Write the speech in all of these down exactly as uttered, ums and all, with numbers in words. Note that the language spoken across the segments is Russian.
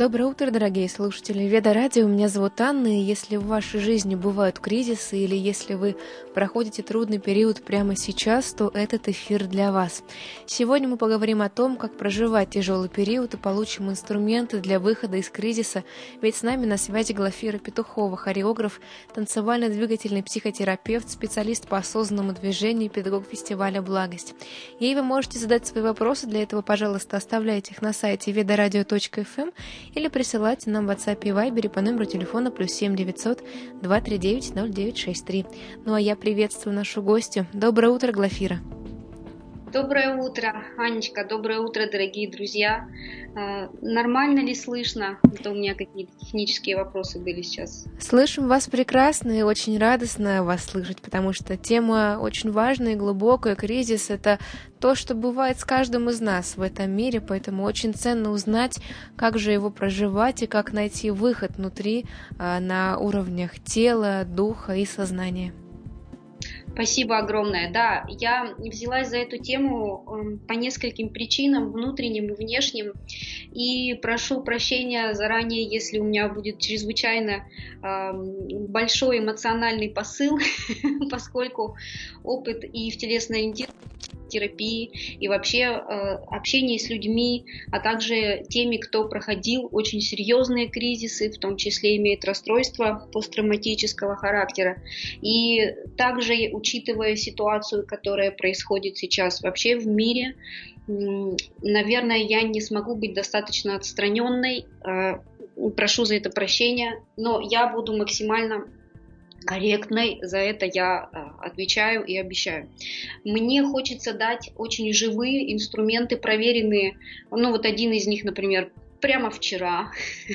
Доброе утро, дорогие слушатели Веда Радио. Меня зовут Анна, и если в вашей жизни бывают кризисы или если вы проходите трудный период прямо сейчас, то этот эфир для вас. Сегодня мы поговорим о том, как проживать тяжелый период и получим инструменты для выхода из кризиса, ведь с нами на связи Глафира Петухова, хореограф, танцевально-двигательный психотерапевт, специалист по осознанному движению и педагог фестиваля «Благость». Ей вы можете задать свои вопросы, для этого, пожалуйста, оставляйте их на сайте ведарадио точка эф эм или присылайте нам в WhatsApp и Viber по номеру телефона плюс семь девятьсот два три девять ноль девять шесть три. Ну а я приветствую нашу гостью. Доброе утро, Глафира. Доброе утро, Анечка, доброе утро, дорогие друзья. Нормально ли слышно? Это у меня какие-то технические вопросы были сейчас. Слышим вас прекрасно и очень радостно вас слышать, потому что тема очень важная и глубокая. Кризис — это то, что бывает с каждым из нас в этом мире, поэтому очень ценно узнать, как же его проживать и как найти выход внутри на уровнях тела, духа и сознания. Спасибо огромное. Да, я взялась за эту тему по нескольким причинам, внутренним и внешним, и прошу прощения заранее, если у меня будет чрезвычайно большой эмоциональный посыл, поскольку опыт и в телесной ориентированности, терапии и вообще э, общение с людьми, а также теми, кто проходил очень серьезные кризисы, в том числе имеет расстройства посттравматического характера. И также, учитывая ситуацию, которая происходит сейчас вообще в мире, э, наверное, я не смогу быть достаточно отстраненной, э, прошу за это прощения, но я буду максимально корректной, за это я отвечаю и обещаю. Мне хочется дать очень живые инструменты, проверенные. Ну вот один из них, например, прямо вчера,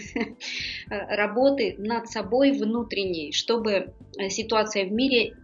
работы над собой внутренней, чтобы ситуация в мире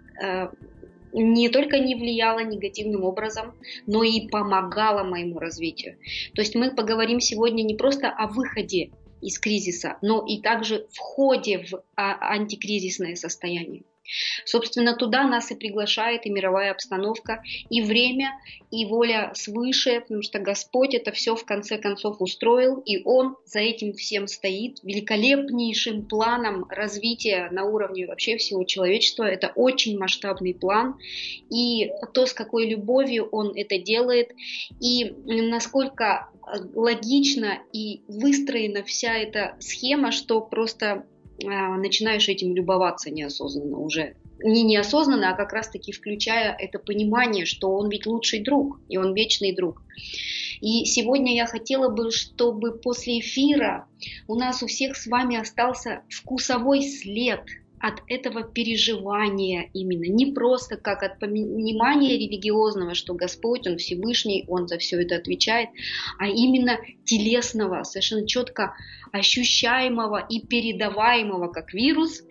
не только не влияла негативным образом, но и помогала моему развитию. То есть мы поговорим сегодня не просто о выходе из кризиса, но и также входе в антикризисное состояние. Собственно, туда нас и приглашает и мировая обстановка, и время, и воля свыше, потому что Господь это все в конце концов устроил, и Он за этим всем стоит, великолепнейшим планом развития на уровне вообще всего человечества. Это очень масштабный план, и то, с какой любовью Он это делает, и насколько логично и выстроена вся эта схема, что просто начинаешь этим любоваться неосознанно уже. Не неосознанно, а как раз-таки включая это понимание, что он ведь лучший друг, и он вечный друг. И сегодня я хотела бы, чтобы после эфира у нас у всех с вами остался вкусовой след от этого переживания именно, не просто как от понимания религиозного, что Господь, Он Всевышний, Он за все это отвечает, а именно телесного, совершенно четко ощущаемого и передаваемого как вирус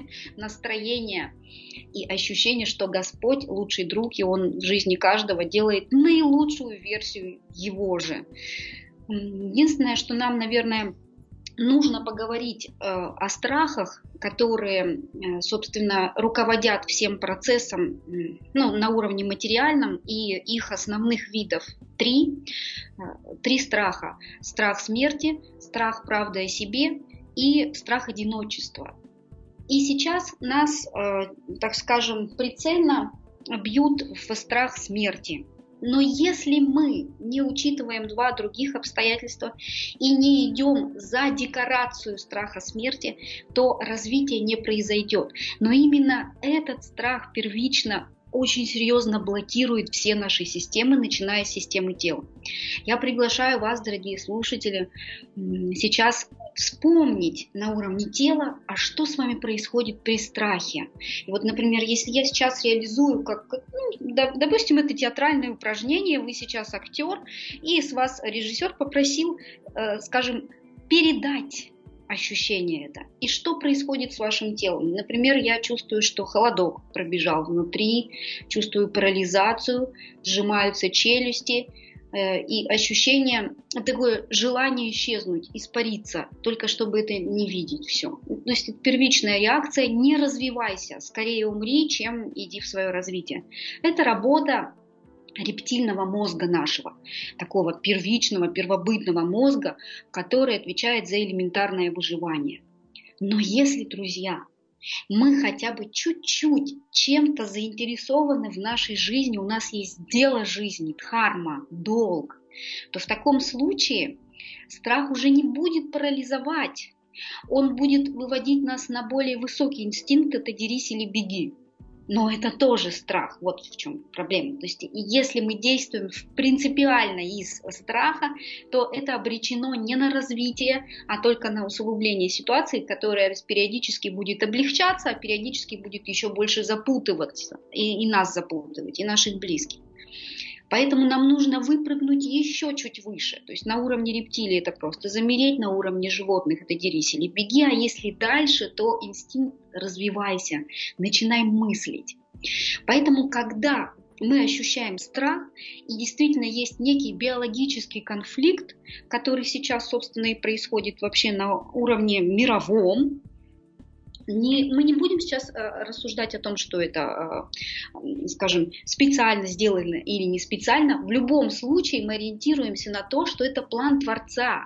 настроения и ощущение, что Господь лучший друг, и Он в жизни каждого делает наилучшую версию Его же. Единственное, что нам, наверное, нужно поговорить э, о страхах, которые, э, собственно, руководят всем процессом э, ну, на уровне материальном, и их основных видов три. Э, три страха. Страх смерти, страх правды о себе и страх одиночества. И сейчас нас, э, так скажем, прицельно бьют в страх смерти. Но если мы не учитываем два других обстоятельства и не идем за декорацию страха смерти, то развитие не произойдет. Но именно этот страх первично очень серьезно блокирует все наши системы, начиная с системы тела. Я приглашаю вас, дорогие слушатели, сейчас вспомнить на уровне тела, а что с вами происходит при страхе. И вот, например, если я сейчас реализую, как, как ну, допустим, это театральное упражнение, вы сейчас актер, и с вас режиссер попросил, э, скажем, передать ощущение это. И что происходит с вашим телом? Например, я чувствую, что холодок пробежал внутри, чувствую парализацию, сжимаются челюсти, и ощущение, такое желание исчезнуть, испариться, только чтобы это не видеть все. То есть первичная реакция: не развивайся, скорее умри, чем иди в свое развитие. Это работа рептильного мозга нашего, такого первичного, первобытного мозга, который отвечает за элементарное выживание. Но если, друзья, мы хотя бы чуть-чуть чем-то заинтересованы в нашей жизни, у нас есть дело жизни, дхарма, долг, то в таком случае страх уже не будет парализовать, он будет выводить нас на более высокий инстинкт, это дерись или беги. Но это тоже страх, вот в чем проблема. То есть если мы действуем принципиально из страха, то это обречено не на развитие, а только на усугубление ситуации, которая периодически будет облегчаться, а периодически будет еще больше запутываться, и, и нас запутывать, и наших близких. Поэтому нам нужно выпрыгнуть еще чуть выше. То есть на уровне рептилии это просто замереть, на уровне животных это дерись или беги, а если дальше, то инстинкт развивайся, начинай мыслить. Поэтому когда мы ощущаем страх, и действительно есть некий биологический конфликт, который сейчас, собственно, и происходит вообще на уровне мировом, Не, мы не будем сейчас э, рассуждать о том, что это, э, скажем, специально сделано или не специально. В любом случае мы ориентируемся на то, что это план Творца.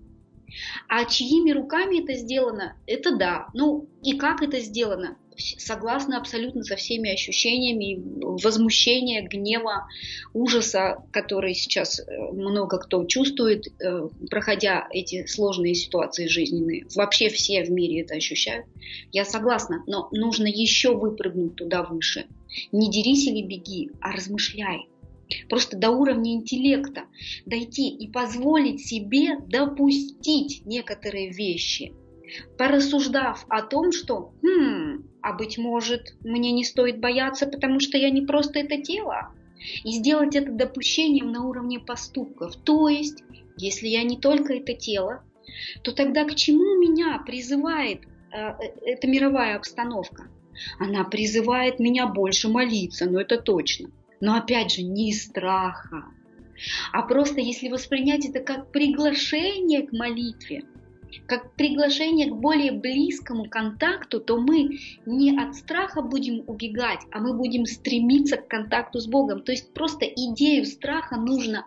А чьими руками это сделано, это да. Ну и как это сделано? Согласно абсолютно со всеми ощущениями возмущения, гнева, ужаса, которые сейчас много кто чувствует, проходя эти сложные ситуации жизненные. Вообще все в мире это ощущают. Я согласна, но нужно еще выпрыгнуть туда выше. Не дерись или беги, а размышляй. Просто до уровня интеллекта дойти и позволить себе допустить некоторые вещи, порассуждав о том, что хм, а быть может, мне не стоит бояться, потому что я не просто это тело. И сделать это допущением на уровне поступков. То есть, если я не только это тело, то тогда к чему меня призывает э, эта мировая обстановка? Она призывает меня больше молиться, но это точно. Но опять же, не из страха, а просто если воспринять это как приглашение к молитве, как приглашение к более близкому контакту, то мы не от страха будем убегать, а мы будем стремиться к контакту с Богом. То есть просто идею страха нужно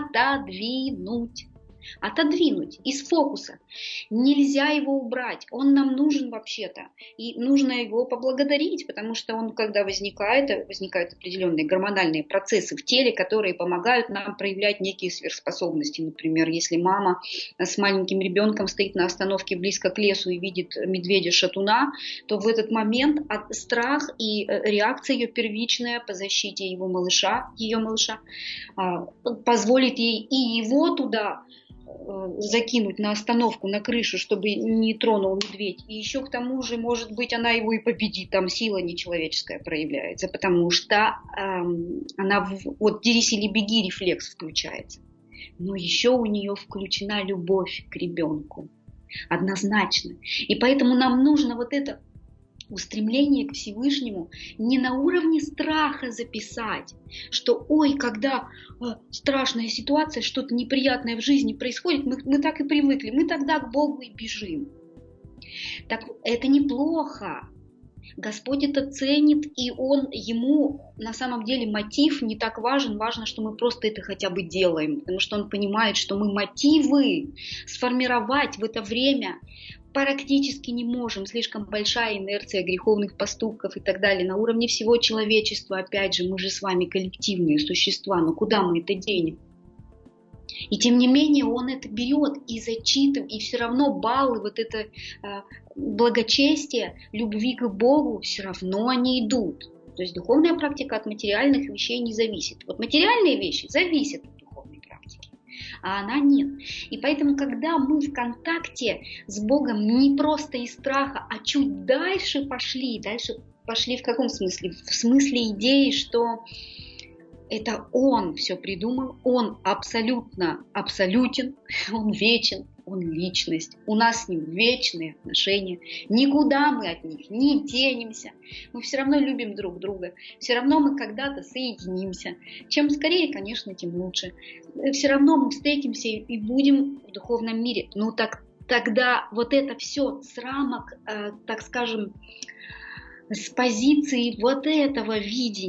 отодвинуть. Отодвинуть из фокуса. Нельзя его убрать. Он нам нужен вообще-то. И нужно его поблагодарить, потому что он, когда возникает, возникают определенные гормональные процессы в теле, которые помогают нам проявлять некие сверхспособности. Например, если мама с маленьким ребенком стоит на остановке близко к лесу и видит медведя-шатуна, то в этот момент страх и реакция ее первичная по защите его малыша, ее малыша, позволит ей и его туда закинуть на остановку, на крышу, чтобы не тронул медведь. И еще к тому же, может быть, она его и победит. Там сила нечеловеческая проявляется, потому что эм, она, вот дерись или беги, рефлекс включается. Но еще у нее включена любовь к ребенку. Однозначно. И поэтому нам нужно вот это устремление к Всевышнему не на уровне страха записать, что ой, когда э, страшная ситуация, что-то неприятное в жизни происходит, мы, мы так и привыкли, мы тогда к Богу и бежим. Так это неплохо. Господь это ценит, и Он, ему на самом деле мотив не так важен, важно, что мы просто это хотя бы делаем, потому что Он понимает, что мы мотивы сформировать в это время практически не можем, слишком большая инерция греховных поступков и так далее. На уровне всего человечества, опять же, мы же с вами коллективные существа, но куда мы это денем? И тем не менее он это берет и зачитывает, и все равно баллы, вот это э, благочестие, любви к Богу, все равно они идут. То есть духовная практика от материальных вещей не зависит. Вот материальные вещи зависят от духовной практики, а она нет. И поэтому, когда мы в контакте с Богом не просто из страха, а чуть дальше пошли, дальше пошли в каком смысле? В смысле идеи, что это Он все придумал, Он абсолютно абсолютен, Он вечен, Он личность. У нас с Ним вечные отношения. Никуда мы от них не денемся. Мы все равно любим друг друга. Все равно мы когда-то соединимся. Чем скорее, конечно, тем лучше. Все равно мы встретимся и будем в духовном мире. Ну так тогда вот это все с рамок, э, так скажем, с позиции вот этого видения,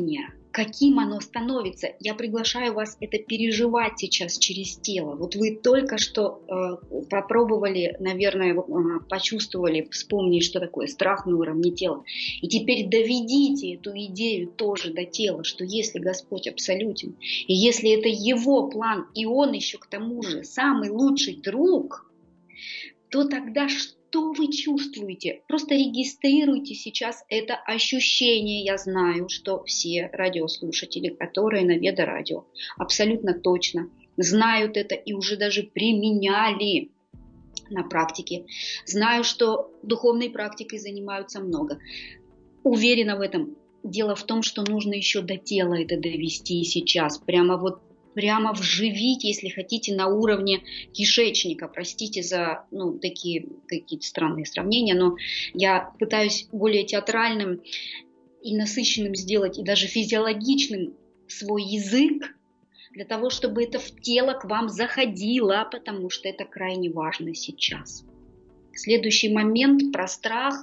каким оно становится. Я приглашаю вас это переживать сейчас через тело. Вот вы только что э, попробовали, наверное, э, почувствовали, вспомнили, что такое страх на уровне тела. И теперь доведите эту идею тоже до тела, что если Господь абсолютен, и если это Его план, и Он еще к тому же самый лучший друг, то тогда что? Что вы чувствуете? Просто регистрируйте сейчас это ощущение. Я знаю, что все радиослушатели, которые на Веда-радио, абсолютно точно знают это и уже даже применяли на практике. Знаю, что духовной практикой занимаются много. Уверена в этом. Дело в том, что нужно еще до тела это довести сейчас. Прямо вот прямо вживить, если хотите, на уровне кишечника. Простите за ну, такие какие-то странные сравнения, но я пытаюсь более театральным и насыщенным сделать, и даже физиологичным свой язык, для того, чтобы это в тело к вам заходило, потому что это крайне важно сейчас. Следующий момент про страх.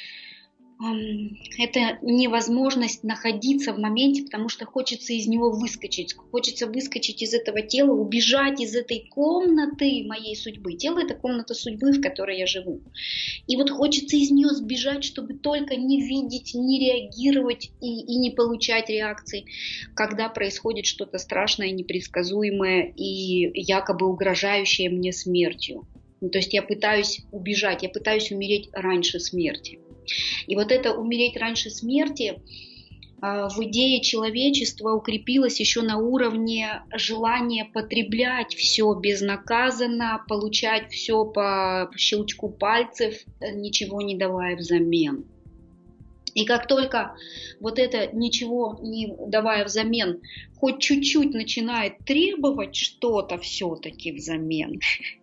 Это невозможность находиться в моменте, потому что хочется из него выскочить. Хочется выскочить из этого тела, убежать из этой комнаты моей судьбы. Тело – это комната судьбы, в которой я живу. И вот хочется из нее сбежать, чтобы только не видеть, не реагировать и, и не получать реакций, когда происходит что-то страшное, непредсказуемое и якобы угрожающее мне смертью. Ну, то есть я пытаюсь убежать, я пытаюсь умереть раньше смерти. И вот это умереть раньше смерти в идее человечества укрепилось еще на уровне желания потреблять все безнаказанно, получать все по щелчку пальцев, ничего не давая взамен. И как только вот это ничего не давая взамен, хоть чуть-чуть начинает требовать что-то все-таки взамен,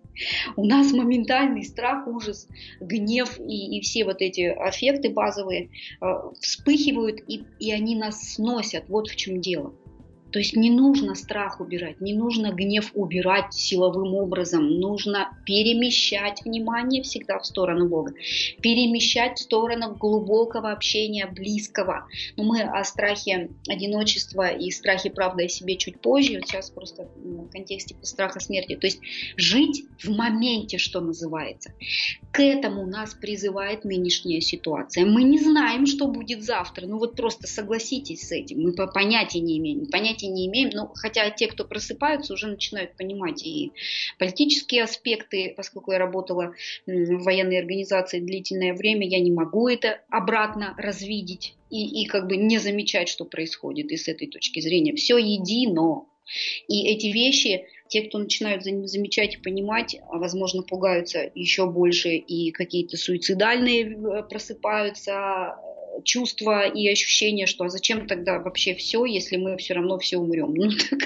у нас моментальный страх, ужас, гнев и, и все вот эти аффекты базовые э, вспыхивают, и, и они нас сносят. Вот в чем дело. То есть не нужно страх убирать, не нужно гнев убирать силовым образом. Нужно перемещать внимание всегда в сторону Бога. Перемещать в сторону глубокого общения, близкого. Но мы о страхе одиночества и страхе правды о себе чуть позже. Вот сейчас просто в контексте страха смерти. То есть жить в моменте, что называется. К этому нас призывает нынешняя ситуация. Мы не знаем, что будет завтра. Ну вот просто согласитесь с этим. Мы понятия не имеем. Понятия не имеем, но хотя те, кто просыпаются, уже начинают понимать и политические аспекты, поскольку я работала в военной организации длительное время, я не могу это обратно развидеть и, и как бы не замечать, что происходит, и с этой точки зрения все едино. И эти вещи, те, кто начинают замечать и понимать, возможно, пугаются еще больше, и какие-то суицидальные просыпаются чувства и ощущения, что а зачем тогда вообще все, если мы все равно все умрем. Ну, так,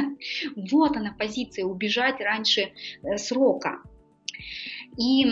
вот она позиция, убежать раньше срока. И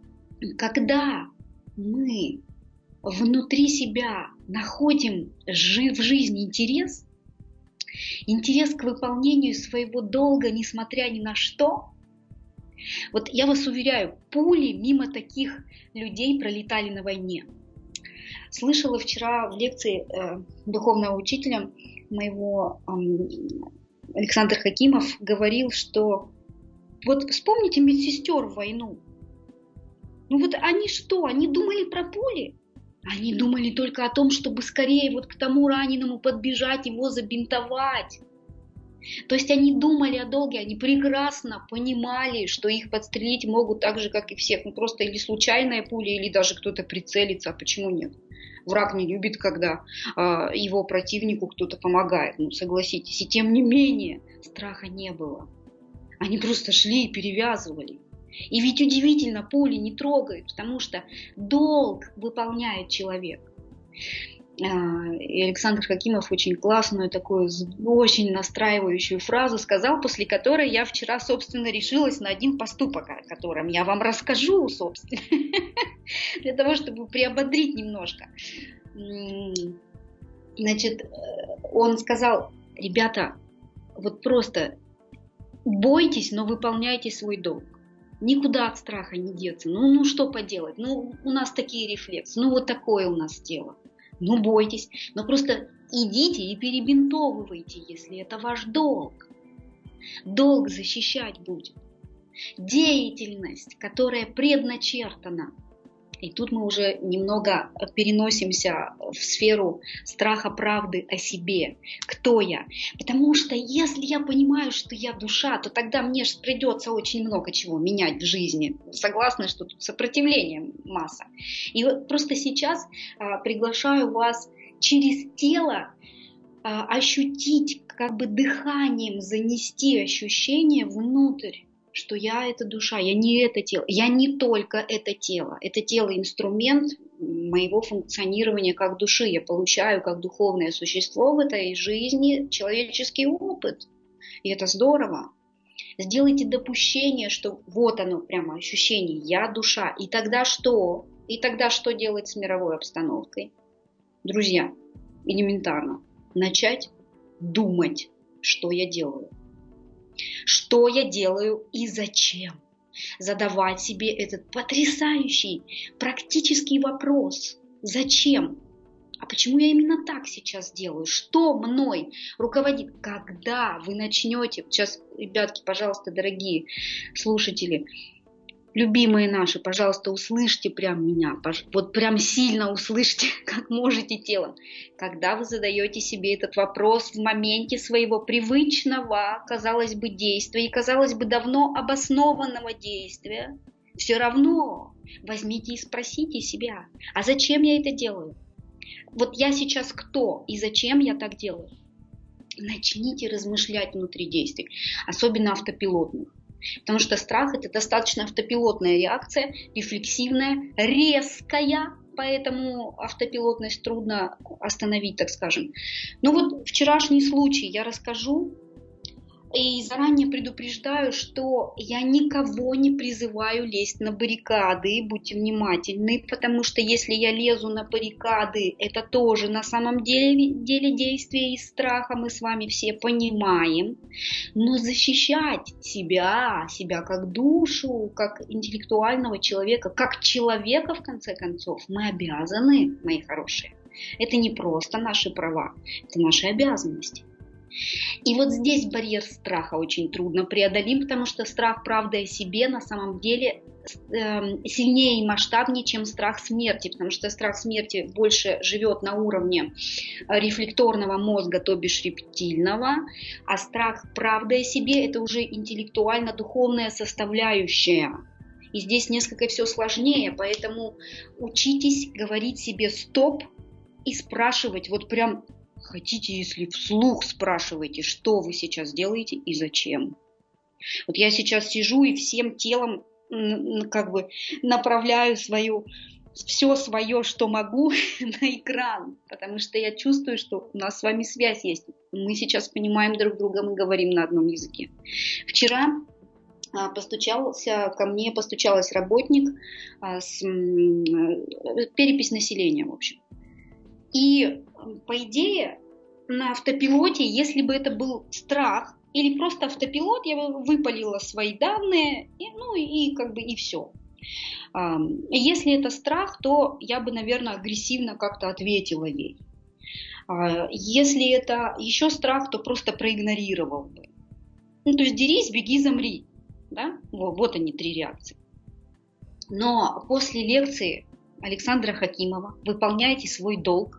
когда мы внутри себя находим в жизни интерес, интерес к выполнению своего долга, несмотря ни на что, вот я вас уверяю, пули мимо таких людей пролетали на войне. Слышала вчера в лекции э, духовного учителя моего э, Александр Хакимов говорил, что вот вспомните медсестер в войну. Ну вот они что, они думали про пули? Они думали только о том, чтобы скорее вот к тому раненому подбежать, его забинтовать. То есть они думали о долге, они прекрасно понимали, что их подстрелить могут так же, как и всех. Ну просто или случайная пуля, или даже кто-то прицелится, а почему нет? Враг не любит, когда э, его противнику кто-то помогает, ну согласитесь. И тем не менее страха не было. Они просто шли и перевязывали. И ведь удивительно, пули не трогают, потому что долг выполняет человек. И Александр Хакимов очень классную, такую очень настраивающую фразу сказал, после которой я вчера, собственно, решилась на один поступок, о котором я вам расскажу, собственно, для того, чтобы приободрить немножко. Значит, он сказал: ребята, вот просто бойтесь, но выполняйте свой долг. Никуда от страха не деться. Ну, ну что поделать? Ну, у нас такие рефлексы. Ну, вот такое у нас тело. Ну, бойтесь, но просто идите и перебинтовывайте, если это ваш долг. Долг защищать будет. Деятельность, которая предначертана. И тут мы уже немного переносимся в сферу страха правды о себе. Кто я? Потому что если я понимаю, что я душа, то тогда мне же придется очень много чего менять в жизни. Согласны, что тут сопротивление масса. И вот просто сейчас а, приглашаю вас через тело а, ощутить, как бы дыханием занести ощущение внутрь, что я это душа, я не это тело, я не только это тело. Это тело инструмент моего функционирования как души. Я получаю как духовное существо в этой жизни человеческий опыт. И это здорово. Сделайте допущение, что вот оно прямо ощущение, я душа. И тогда что? И тогда что делать с мировой обстановкой? Друзья, элементарно. Начать думать, что я делаю. Что я делаю и зачем? Задавать себе этот потрясающий практический вопрос. Зачем? А почему я именно так сейчас делаю? Что мной руководит? Когда вы начнете, сейчас, ребятки, пожалуйста, дорогие слушатели, любимые наши, пожалуйста, услышьте прям меня, вот прям сильно услышьте, как можете телом. Когда вы задаете себе этот вопрос в моменте своего привычного, казалось бы, действия и, казалось бы, давно обоснованного действия, все равно возьмите и спросите себя, а зачем я это делаю? Вот я сейчас кто и зачем я так делаю? Начните размышлять внутри действий, особенно автопилотных. Потому что страх – это достаточно автопилотная реакция, рефлексивная, резкая, поэтому автопилотность трудно остановить, так скажем. Ну вот вчерашний случай я расскажу и заранее предупреждаю, что я никого не призываю лезть на баррикады, будьте внимательны, потому что если я лезу на баррикады, это тоже на самом деле, деле действие из страха, мы с вами все понимаем, но защищать себя, себя как душу, как интеллектуального человека, как человека в конце концов, мы обязаны, мои хорошие. Это не просто наши права, это наши обязанности. И вот здесь барьер страха очень трудно преодолим, потому что страх правды о себе на самом деле сильнее и масштабнее, чем страх смерти, потому что страх смерти больше живет на уровне рефлекторного мозга, то бишь рептильного, а страх правды о себе – это уже интеллектуально-духовная составляющая. И здесь несколько все сложнее, поэтому учитесь говорить себе «стоп» и спрашивать, вот прям хотите, если вслух спрашиваете, что вы сейчас делаете и зачем. Вот я сейчас сижу и всем телом как бы направляю свою, все свое, что могу, на экран, потому что я чувствую, что у нас с вами связь есть. Мы сейчас понимаем друг друга, мы говорим на одном языке. Вчера постучался ко мне, постучалась работник, с, перепись населения, в общем. И, по идее, на автопилоте, если бы это был страх или просто автопилот, я бы выпалила свои данные, и, ну и как бы и все. Если это страх, то я бы, наверное, агрессивно как-то ответила ей. Если это еще страх, то просто проигнорировал бы. Ну, то есть дерись, беги, замри. Да? Вот, вот они, три реакции. Но после лекции Александра Хакимова «Выполняйте свой долг»,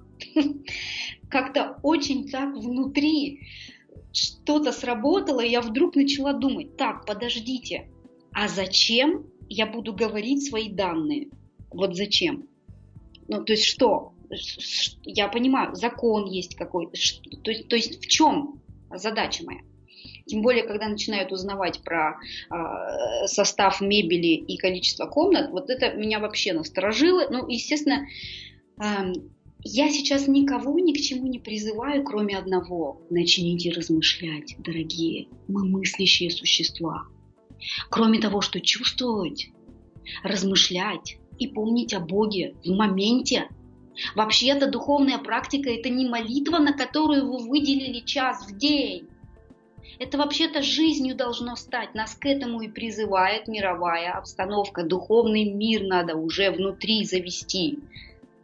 как-то очень так внутри что-то сработало, и я вдруг начала думать, так, подождите, а зачем я буду говорить свои данные? Вот зачем? Ну, то есть что? Я понимаю, закон есть какой-то. То есть, то есть в чем задача моя? Тем более, когда начинают узнавать про э, состав мебели и количество комнат, вот это меня вообще насторожило. Ну, естественно, э, я сейчас никого ни к чему не призываю, кроме одного. Начните размышлять, дорогие, мы мыслящие существа. Кроме того, что чувствовать, размышлять и помнить о Боге в моменте. Вообще-то духовная практика – это не молитва, на которую вы выделили час в день. Это вообще-то жизнью должно стать. Нас к этому и призывает мировая обстановка. Духовный мир надо уже внутри завести.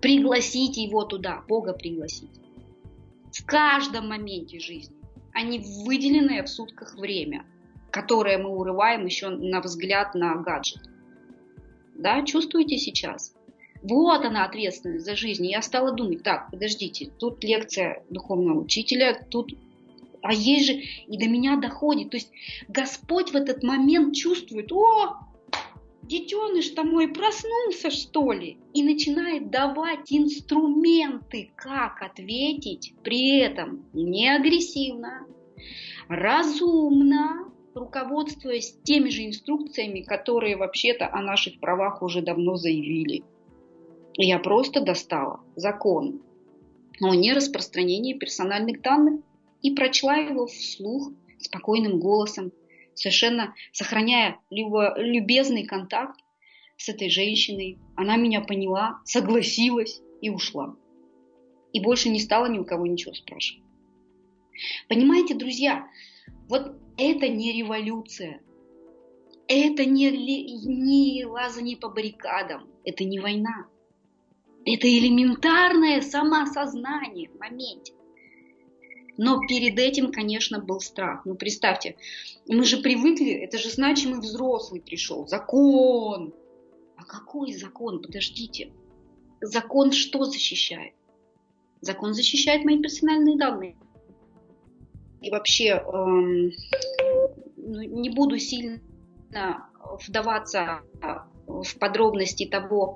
Пригласите его туда, Бога пригласите. В каждом моменте жизни, а не в выделенное в сутках время, которое мы урываем еще на взгляд на гаджет. Да, чувствуете сейчас? Вот она, ответственность за жизнь. И я стала думать, так, подождите, тут лекция духовного учителя, тут... А есть же, и до меня доходит. То есть Господь в этот момент чувствует, о, детеныш-то мой проснулся, что ли? И начинает давать инструменты, как ответить, при этом не агрессивно, разумно, руководствуясь теми же инструкциями, которые вообще-то о наших правах уже давно заявили. И я просто достала закон о нераспространении персональных данных и прочла его вслух спокойным голосом, совершенно сохраняя любезный контакт с этой женщиной. Она меня поняла, согласилась и ушла. И больше не стала ни у кого ничего спрашивать. Понимаете, друзья, вот это не революция, это не, не лазание по баррикадам, это не война. Это элементарное самоосознание в моменте. Но перед этим, конечно, был страх. Ну, представьте, мы же привыкли, это же значимый взрослый пришел, закон. А какой закон? Подождите. Закон что защищает? Закон защищает мои персональные данные. И вообще эм, не буду сильно вдаваться в подробности того,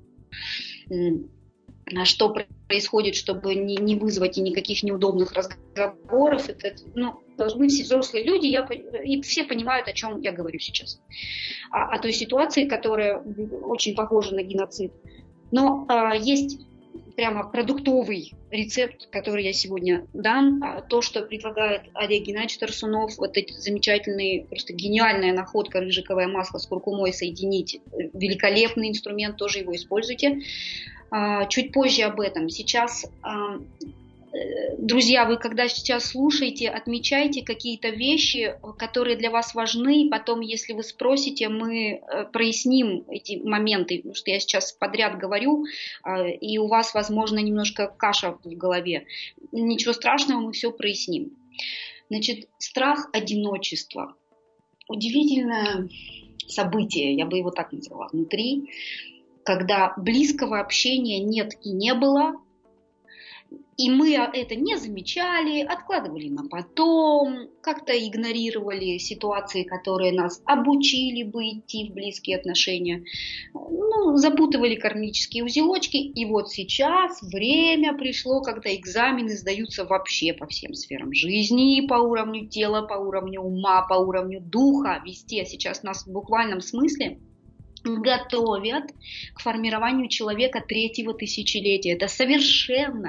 что происходит, чтобы не, не вызвать и никаких неудобных разговоров. Это, ну, мы все взрослые люди, я, и все понимают, о чем я говорю сейчас. О, о той ситуации, которая очень похожа на геноцид. Но а, есть прямо продуктовый рецепт, который я сегодня дам. То, что предлагает Олег Геннадьевич Тарсунов, вот эти замечательные, просто гениальная находка рыжиковое масло с куркумой соединить. Великолепный инструмент, тоже его используйте. Чуть позже об этом. Сейчас, друзья, вы когда сейчас слушаете, отмечайте какие-то вещи, которые для вас важны. Потом, если вы спросите, мы проясним эти моменты, потому что я сейчас подряд говорю, и у вас, возможно, немножко каша в голове. Ничего страшного, мы все проясним. Значит, страх одиночества. Удивительное событие, я бы его так назвала, внутри, когда близкого общения нет и не было, и мы это не замечали, откладывали на потом, как-то игнорировали ситуации, которые нас обучили бы идти в близкие отношения, ну, запутывали кармические узелочки, и вот сейчас время пришло, когда экзамены сдаются вообще по всем сферам жизни, по уровню тела, по уровню ума, по уровню духа, везде сейчас нас в буквальном смысле готовят к формированию человека третьего тысячелетия. Это совершенно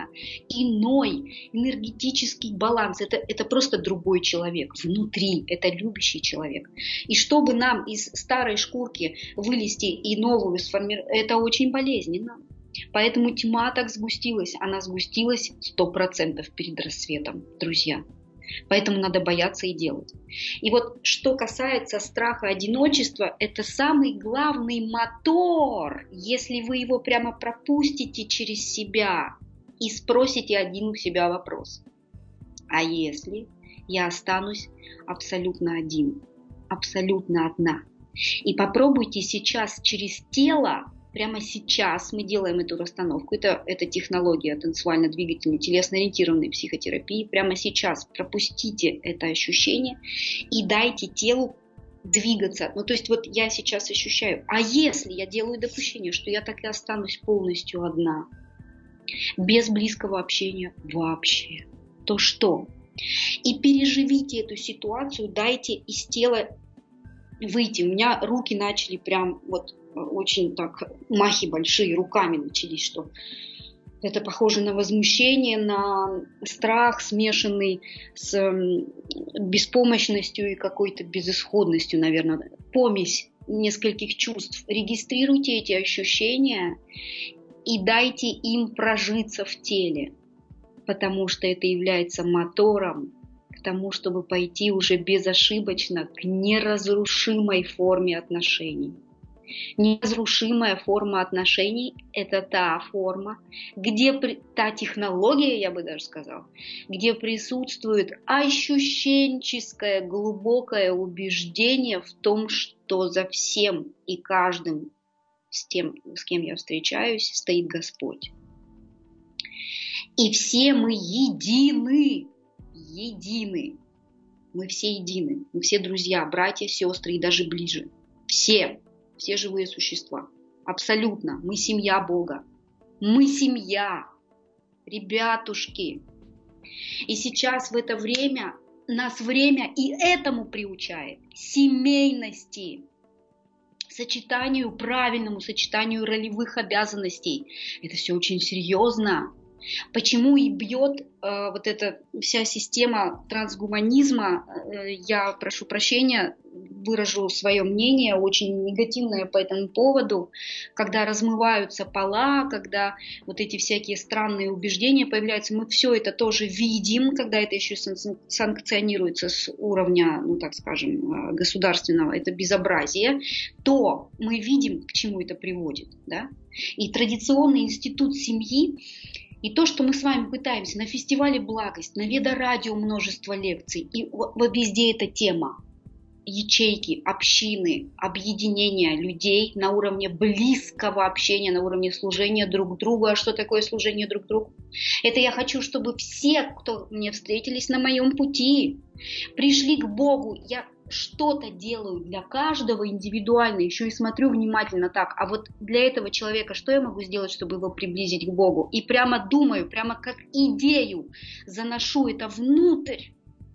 иной энергетический баланс. Это, это просто другой человек внутри. Это любящий человек. И чтобы нам из старой шкурки вылезти и новую сформировать, это очень болезненно. Поэтому тьма так сгустилась. Она сгустилась сто процентов перед рассветом, друзья. Поэтому надо бояться и делать. И вот что касается страха одиночества, это самый главный мотор, если вы его прямо пропустите через себя и спросите один у себя вопрос. А если я останусь абсолютно один, абсолютно одна? И попробуйте сейчас через тело, прямо сейчас мы делаем эту расстановку. Это, это технология танцевально-двигательной, телесно-ориентированной психотерапии. Прямо сейчас пропустите это ощущение и дайте телу двигаться. Ну, то есть вот я сейчас ощущаю, а если я делаю допущение, что я так и останусь полностью одна, без близкого общения вообще, то что? И переживите эту ситуацию, дайте из тела выйти. У меня руки начали прям вот очень так, махи большие, руками начались, что это похоже на возмущение, на страх, смешанный с беспомощностью и какой-то безысходностью, наверное. Помесь нескольких чувств. Регистрируйте эти ощущения и дайте им прожиться в теле, потому что это является мотором к тому, чтобы пойти уже безошибочно к неразрушимой форме отношений. Неразрушимая форма отношений – это та форма, где та технология, я бы даже сказала, где присутствует ощущенческое глубокое убеждение в том, что за всем и каждым, с тем, с кем я встречаюсь, стоит Господь. И все мы едины, едины. Мы все едины, мы все друзья, братья, сестры и даже ближе. Все. Все живые существа. Абсолютно. Мы семья Бога. Мы семья. Ребятушки. И сейчас в это время, нас время и этому приучает. Семейности. Сочетанию, правильному сочетанию ролевых обязанностей. Это все очень серьезно. Почему и бьет э, вот эта вся система трансгуманизма, э, я прошу прощения, выражу свое мнение, очень негативное по этому поводу, когда размываются пола, когда вот эти всякие странные убеждения появляются, мы все это тоже видим, когда это еще санкционируется с уровня, ну так скажем, государственного, это безобразие, то мы видим, к чему это приводит, да? И традиционный институт семьи, и то, что мы с вами пытаемся на фестивале «Благость», на Веда-радио множество лекций, и везде эта тема. Ячейки, общины, объединения людей на уровне близкого общения, на уровне служения друг другу. А что такое служение друг другу? Это я хочу, чтобы все, кто мне встретились на моем пути, пришли к Богу. Я что-то делаю для каждого индивидуально, еще и смотрю внимательно так, а вот для этого человека что я могу сделать, чтобы его приблизить к Богу? И прямо думаю, прямо как идею заношу это внутрь.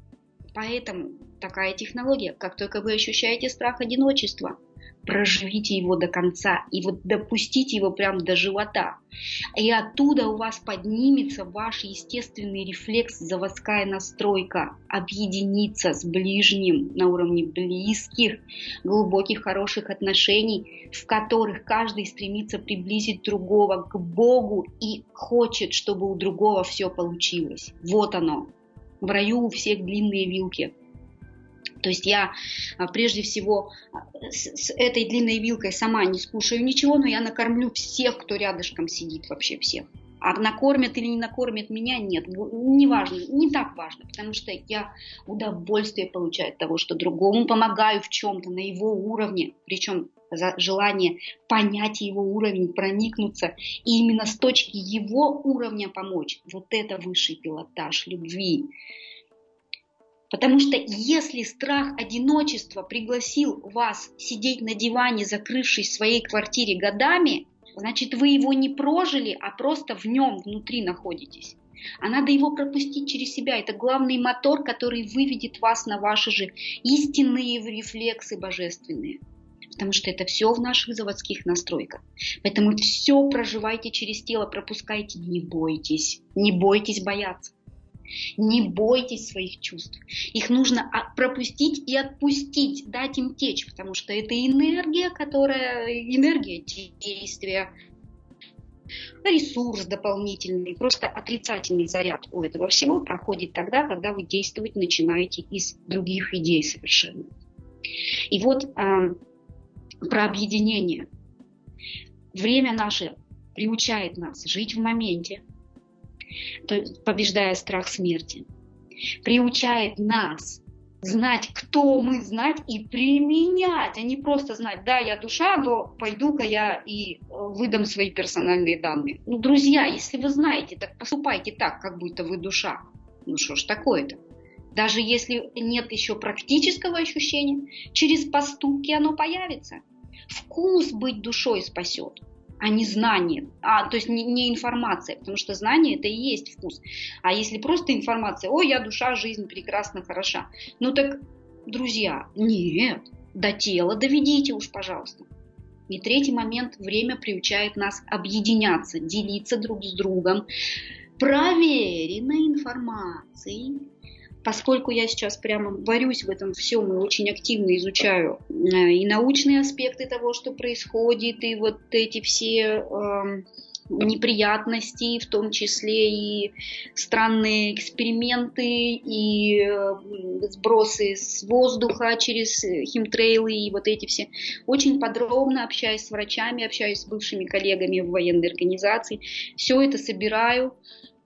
Поэтому такая технология, как только вы ощущаете страх одиночества, проживите его до конца и вот допустите его прямо до живота. И оттуда у вас поднимется ваш естественный рефлекс, заводская настройка, объединиться с ближним на уровне близких, глубоких, хороших отношений, в которых каждый стремится приблизить другого к Богу и хочет, чтобы у другого все получилось. Вот оно. В раю у всех длинные вилки. То есть я прежде всего с, с этой длинной вилкой сама не скушаю ничего, но я накормлю всех, кто рядышком сидит, вообще всех. А накормят или не накормят меня, нет, не важно, не так важно, потому что я удовольствие получаю от того, что другому помогаю в чем-то на его уровне, причем за желание понять его уровень, проникнуться, и именно с точки его уровня помочь. Вот это высший пилотаж любви. Потому что если страх одиночества пригласил вас сидеть на диване, закрывшись в своей квартире годами, значит, вы его не прожили, а просто в нем внутри находитесь. А надо его пропустить через себя. Это главный мотор, который выведет вас на ваши же истинные рефлексы божественные. Потому что это все в наших заводских настройках. Поэтому все проживайте через тело, пропускайте, не бойтесь. Не бойтесь бояться. Не бойтесь своих чувств. Их нужно пропустить и отпустить, дать им течь, потому что это энергия, которая энергия действия, ресурс дополнительный, просто отрицательный заряд у этого всего проходит тогда, когда вы действовать начинаете из других идей совершенно. И вот э, про объединение. Время наше приучает нас жить в моменте, то есть побеждая страх смерти, приучает нас знать, кто мы, знать и применять, а не просто знать, да, я душа, но пойду-ка я и выдам свои персональные данные. Ну, друзья, если вы знаете, так поступайте так, как будто вы душа. Ну, что ж такое-то? Даже если нет еще практического ощущения, через поступки оно появится. Вкус быть душой спасет, а не знание, а, то есть не, не информация, потому что знание это и есть вкус. А если просто информация, ой, я душа, жизнь прекрасна, хороша. Ну так, друзья, нет, до тела доведите уж, пожалуйста. И третий момент, время приучает нас объединяться, делиться друг с другом проверенной информацией. Поскольку я сейчас прямо варюсь в этом всем и очень активно изучаю и научные аспекты того, что происходит, и вот эти все э, неприятности, в том числе и странные эксперименты, и сбросы с воздуха через химтрейлы, и вот эти все. Очень подробно общаюсь с врачами, общаюсь с бывшими коллегами в военной организации. Все это собираю,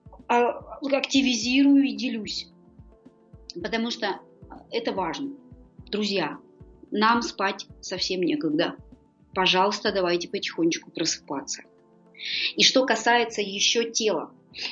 активизирую и делюсь. Потому что это важно. Друзья, нам спать совсем некогда. Пожалуйста, давайте потихонечку просыпаться. И что касается еще тела.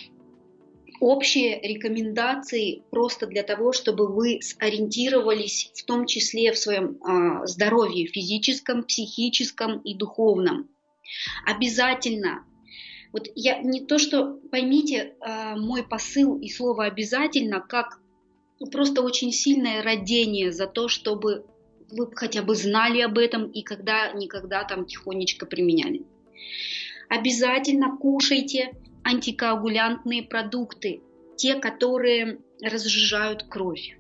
Общие рекомендации просто для того, чтобы вы сориентировались в том числе в своем э, здоровье физическом, психическом и духовном. Обязательно. Вот я не то, что поймите э, мой посыл и слово обязательно как просто очень сильное родение за то, чтобы вы хотя бы знали об этом и когда-никогда там тихонечко применяли. Обязательно кушайте антикоагулянтные продукты, те, которые разжижают кровь.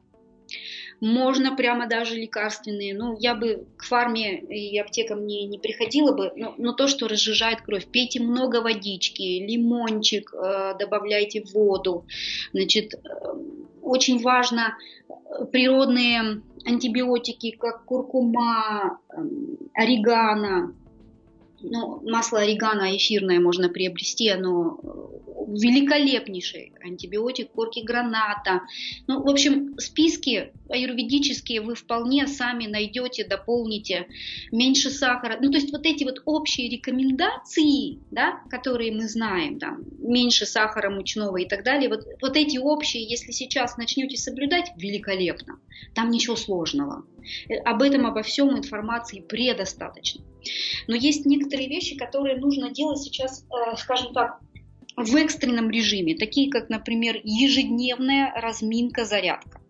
Можно прямо даже лекарственные. Ну, я бы к фарме и аптекам не, не приходила бы, но, но то, что разжижает кровь. Пейте много водички, лимончик, э, добавляйте в воду. Значит, э, очень важно природные антибиотики, как куркума, э, орегано. Ну, масло орегано эфирное можно приобрести, оно великолепнейший антибиотик, корки граната. Ну, в общем, списки аюрведические вы вполне сами найдете, дополните. Меньше сахара. Ну, то есть вот эти вот общие рекомендации, да, которые мы знаем, там, меньше сахара мучного и так далее, вот, вот эти общие, если сейчас начнете соблюдать, великолепно. Там ничего сложного. Об этом, обо всем информации предостаточно. Но есть некоторые вещи, которые нужно делать сейчас, скажем так, в экстренном режиме, такие как, например, ежедневная разминка-зарядка.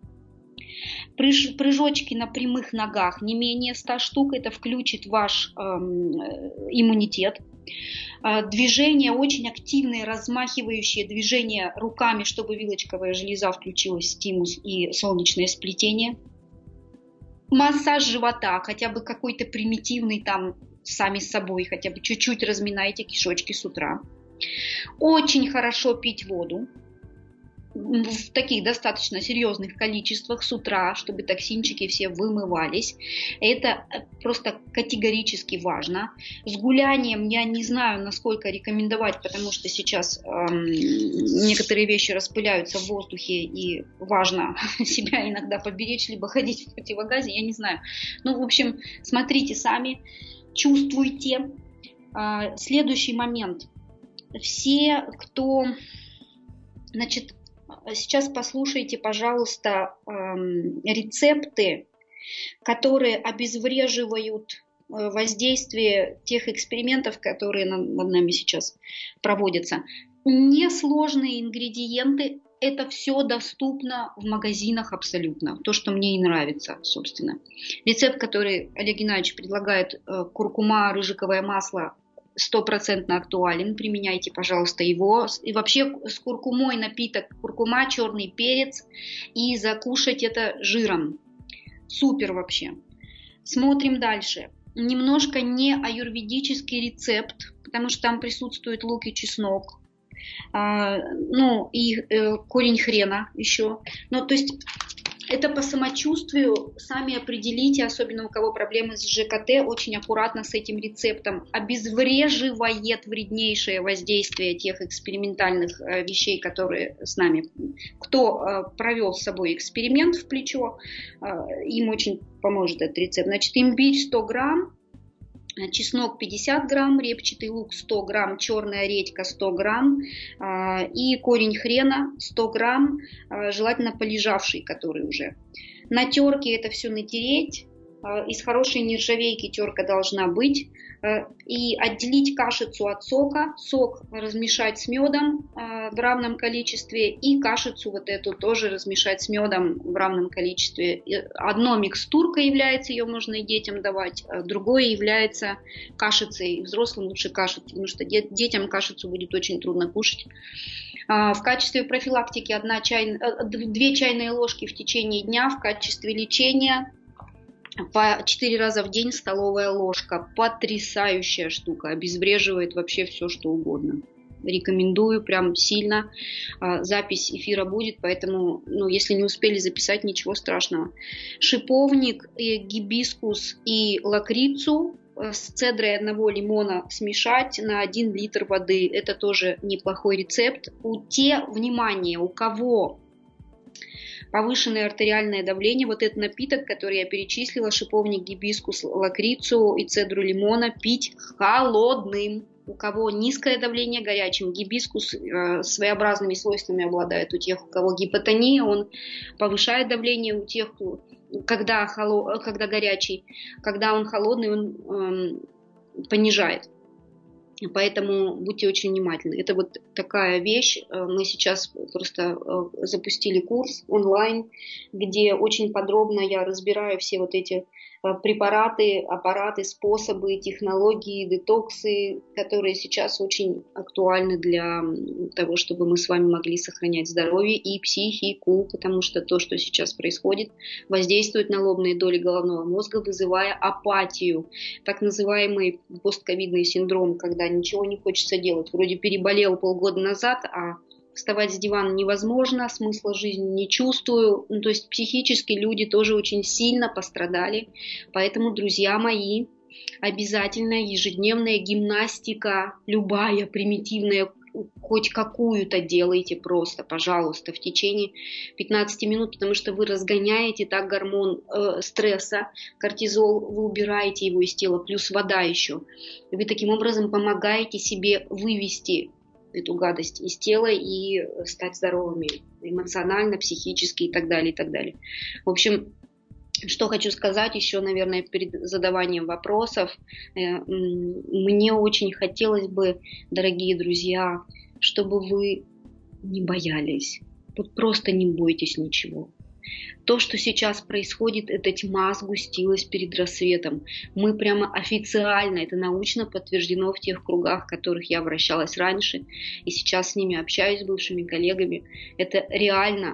Прыжочки на прямых ногах не менее ста штук, это включит ваш э, иммунитет. Движения очень активные, размахивающие движения руками, чтобы вилочковая железа включилась, стимус и солнечное сплетение. Массаж живота, хотя бы какой-то примитивный там сами с собой, хотя бы чуть-чуть разминайте кишочки с утра. Очень хорошо пить воду в таких достаточно серьезных количествах с утра, чтобы токсинчики все вымывались. Это просто категорически важно. С гулянием я не знаю, насколько рекомендовать, потому что сейчас эм, некоторые вещи распыляются в воздухе, и важно себя иногда поберечь, либо ходить в противогазе, я не знаю. Ну, в общем, смотрите сами, чувствуйте. Э, следующий момент. Все, кто... Значит, сейчас послушайте, пожалуйста, рецепты, которые обезвреживают воздействие тех экспериментов, которые над нами сейчас проводятся. Несложные ингредиенты, это все доступно в магазинах абсолютно. То, что мне и нравится, собственно. Рецепт, который Олег Геннадьевич предлагает, куркума, рыжиковое масло, стопроцентно актуален, применяйте, пожалуйста, его. И вообще с куркумой напиток, куркума, черный перец, и закушать это жиром. Супер вообще. Смотрим дальше. Немножко не аюрведический рецепт, потому что там присутствует лук и чеснок. А, ну и э, корень хрена еще. Ну, то есть это по самочувствию, сами определите, особенно у кого проблемы с ЖКТ, очень аккуратно с этим рецептом. Обезвреживает вреднейшее воздействие тех экспериментальных вещей, которые с нами. Кто провел с собой эксперимент в плечо, им очень поможет этот рецепт. Значит, имбирь сто грамм, чеснок пятьдесят грамм, репчатый лук сто грамм, черная редька сто грамм и корень хрена сто грамм, желательно полежавший, который уже. На терке это все натереть, из хорошей нержавейки терка должна быть, и отделить кашицу от сока, сок размешать с медом в равном количестве и кашицу вот эту тоже размешать с медом в равном количестве. Одно микстурка является, ее можно и детям давать, другое является кашицей. Взрослым лучше кашицу, потому что детям кашицу будет очень трудно кушать. В качестве профилактики одна чай... две чайные ложки в течение дня, в качестве лечения По четыре раза в день столовая ложка. Потрясающая штука. Обезвреживает вообще все, что угодно. Рекомендую прям сильно. Запись эфира будет, поэтому, ну, если не успели записать, ничего страшного. Шиповник, гибискус и лакрицу с цедрой одного лимона смешать на один литр воды. Это тоже неплохой рецепт. У те, внимание, у кого повышенное артериальное давление, вот этот напиток, который я перечислила, шиповник, гибискус, лакрицу и цедру лимона, пить холодным. У кого низкое давление, горячим. Гибискус э, своеобразными свойствами обладает. У тех, у кого гипотония, он повышает давление. У тех, когда, холо, когда горячий, когда он холодный, он э, понижает. Поэтому будьте очень внимательны. Это вот такая вещь. Мы сейчас просто запустили курс онлайн, где очень подробно я разбираю все вот эти препараты, аппараты, способы, технологии, детоксы, которые сейчас очень актуальны для того, чтобы мы с вами могли сохранять здоровье и психику, потому что то, что сейчас происходит, воздействует на лобные доли головного мозга, вызывая апатию, так называемый постковидный синдром, когда ничего не хочется делать. Вроде переболел полгода назад, а вставать с дивана невозможно, смысла жизни не чувствую. Ну, то есть психически люди тоже очень сильно пострадали. Поэтому, друзья мои, обязательно ежедневная гимнастика, любая примитивная, хоть какую-то делайте просто, пожалуйста, в течение пятнадцати минут, потому что вы разгоняете так гормон э, стресса, кортизол, вы убираете его из тела, плюс вода еще. Вы таким образом помогаете себе вывести эту гадость из тела и стать здоровыми эмоционально, психически и так далее, и так далее. В общем, что хочу сказать еще, наверное, перед задаванием вопросов. Мне очень хотелось бы, дорогие друзья, чтобы вы не боялись. Вот просто не бойтесь ничего. То, что сейчас происходит, эта тьма сгустилась перед рассветом. Мы прямо официально, это научно подтверждено в тех кругах, в которых я обращалась раньше, и сейчас с ними общаюсь, с бывшими коллегами. Это реально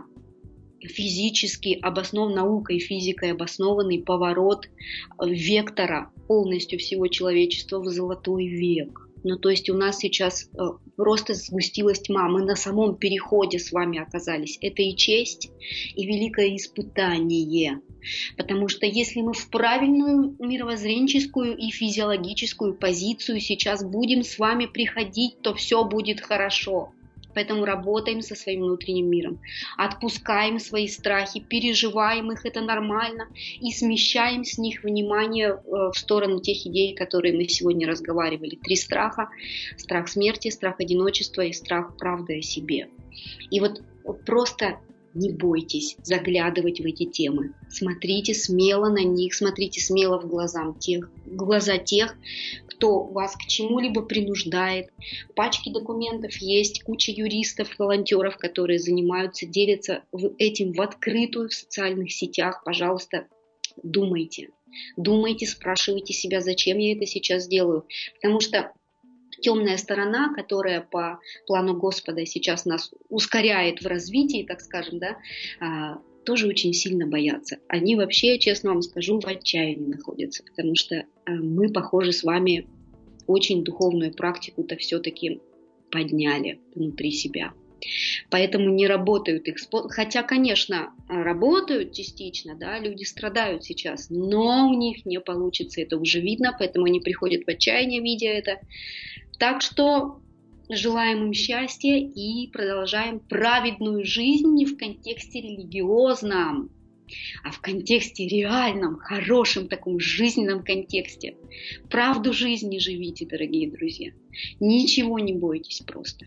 физически обоснован, наукой, физикой обоснованный поворот вектора полностью всего человечества в золотой век. Ну, то есть у нас сейчас э, просто сгустилась тьма. Мы на самом переходе с вами оказались. Это и честь, и великое испытание. Потому что если мы в правильную мировоззренческую и физиологическую позицию сейчас будем с вами приходить, то все будет хорошо. Поэтому работаем со своим внутренним миром, отпускаем свои страхи, переживаем их, это нормально, и смещаем с них внимание в сторону тех идей, которые мы сегодня разговаривали. Три страха: страх смерти, страх одиночества и страх правды о себе. И вот просто не бойтесь заглядывать в эти темы. Смотрите смело на них, смотрите смело в глаза тех, глаза тех, кто вас к чему-либо принуждает. Пачки документов есть, куча юристов, волонтеров, которые занимаются, делятся этим в открытую в социальных сетях. Пожалуйста, думайте. Думайте, спрашивайте себя, зачем я это сейчас делаю. Потому что темная сторона, которая по плану Господа сейчас нас ускоряет в развитии, так скажем, да, тоже очень сильно боятся. Они вообще, честно вам скажу, в отчаянии находятся, потому что мы, похоже, с вами очень духовную практику-то все-таки подняли внутри себя. Поэтому не работают их, хотя, конечно, работают частично, да, люди страдают сейчас, но у них не получится, это уже видно, поэтому они приходят в отчаяние, видя это. Так что желаем им счастья и продолжаем праведную жизнь не в контексте религиозном, а в контексте реальном, хорошем таком жизненном контексте. Правду жизни живите, дорогие друзья. Ничего не бойтесь просто.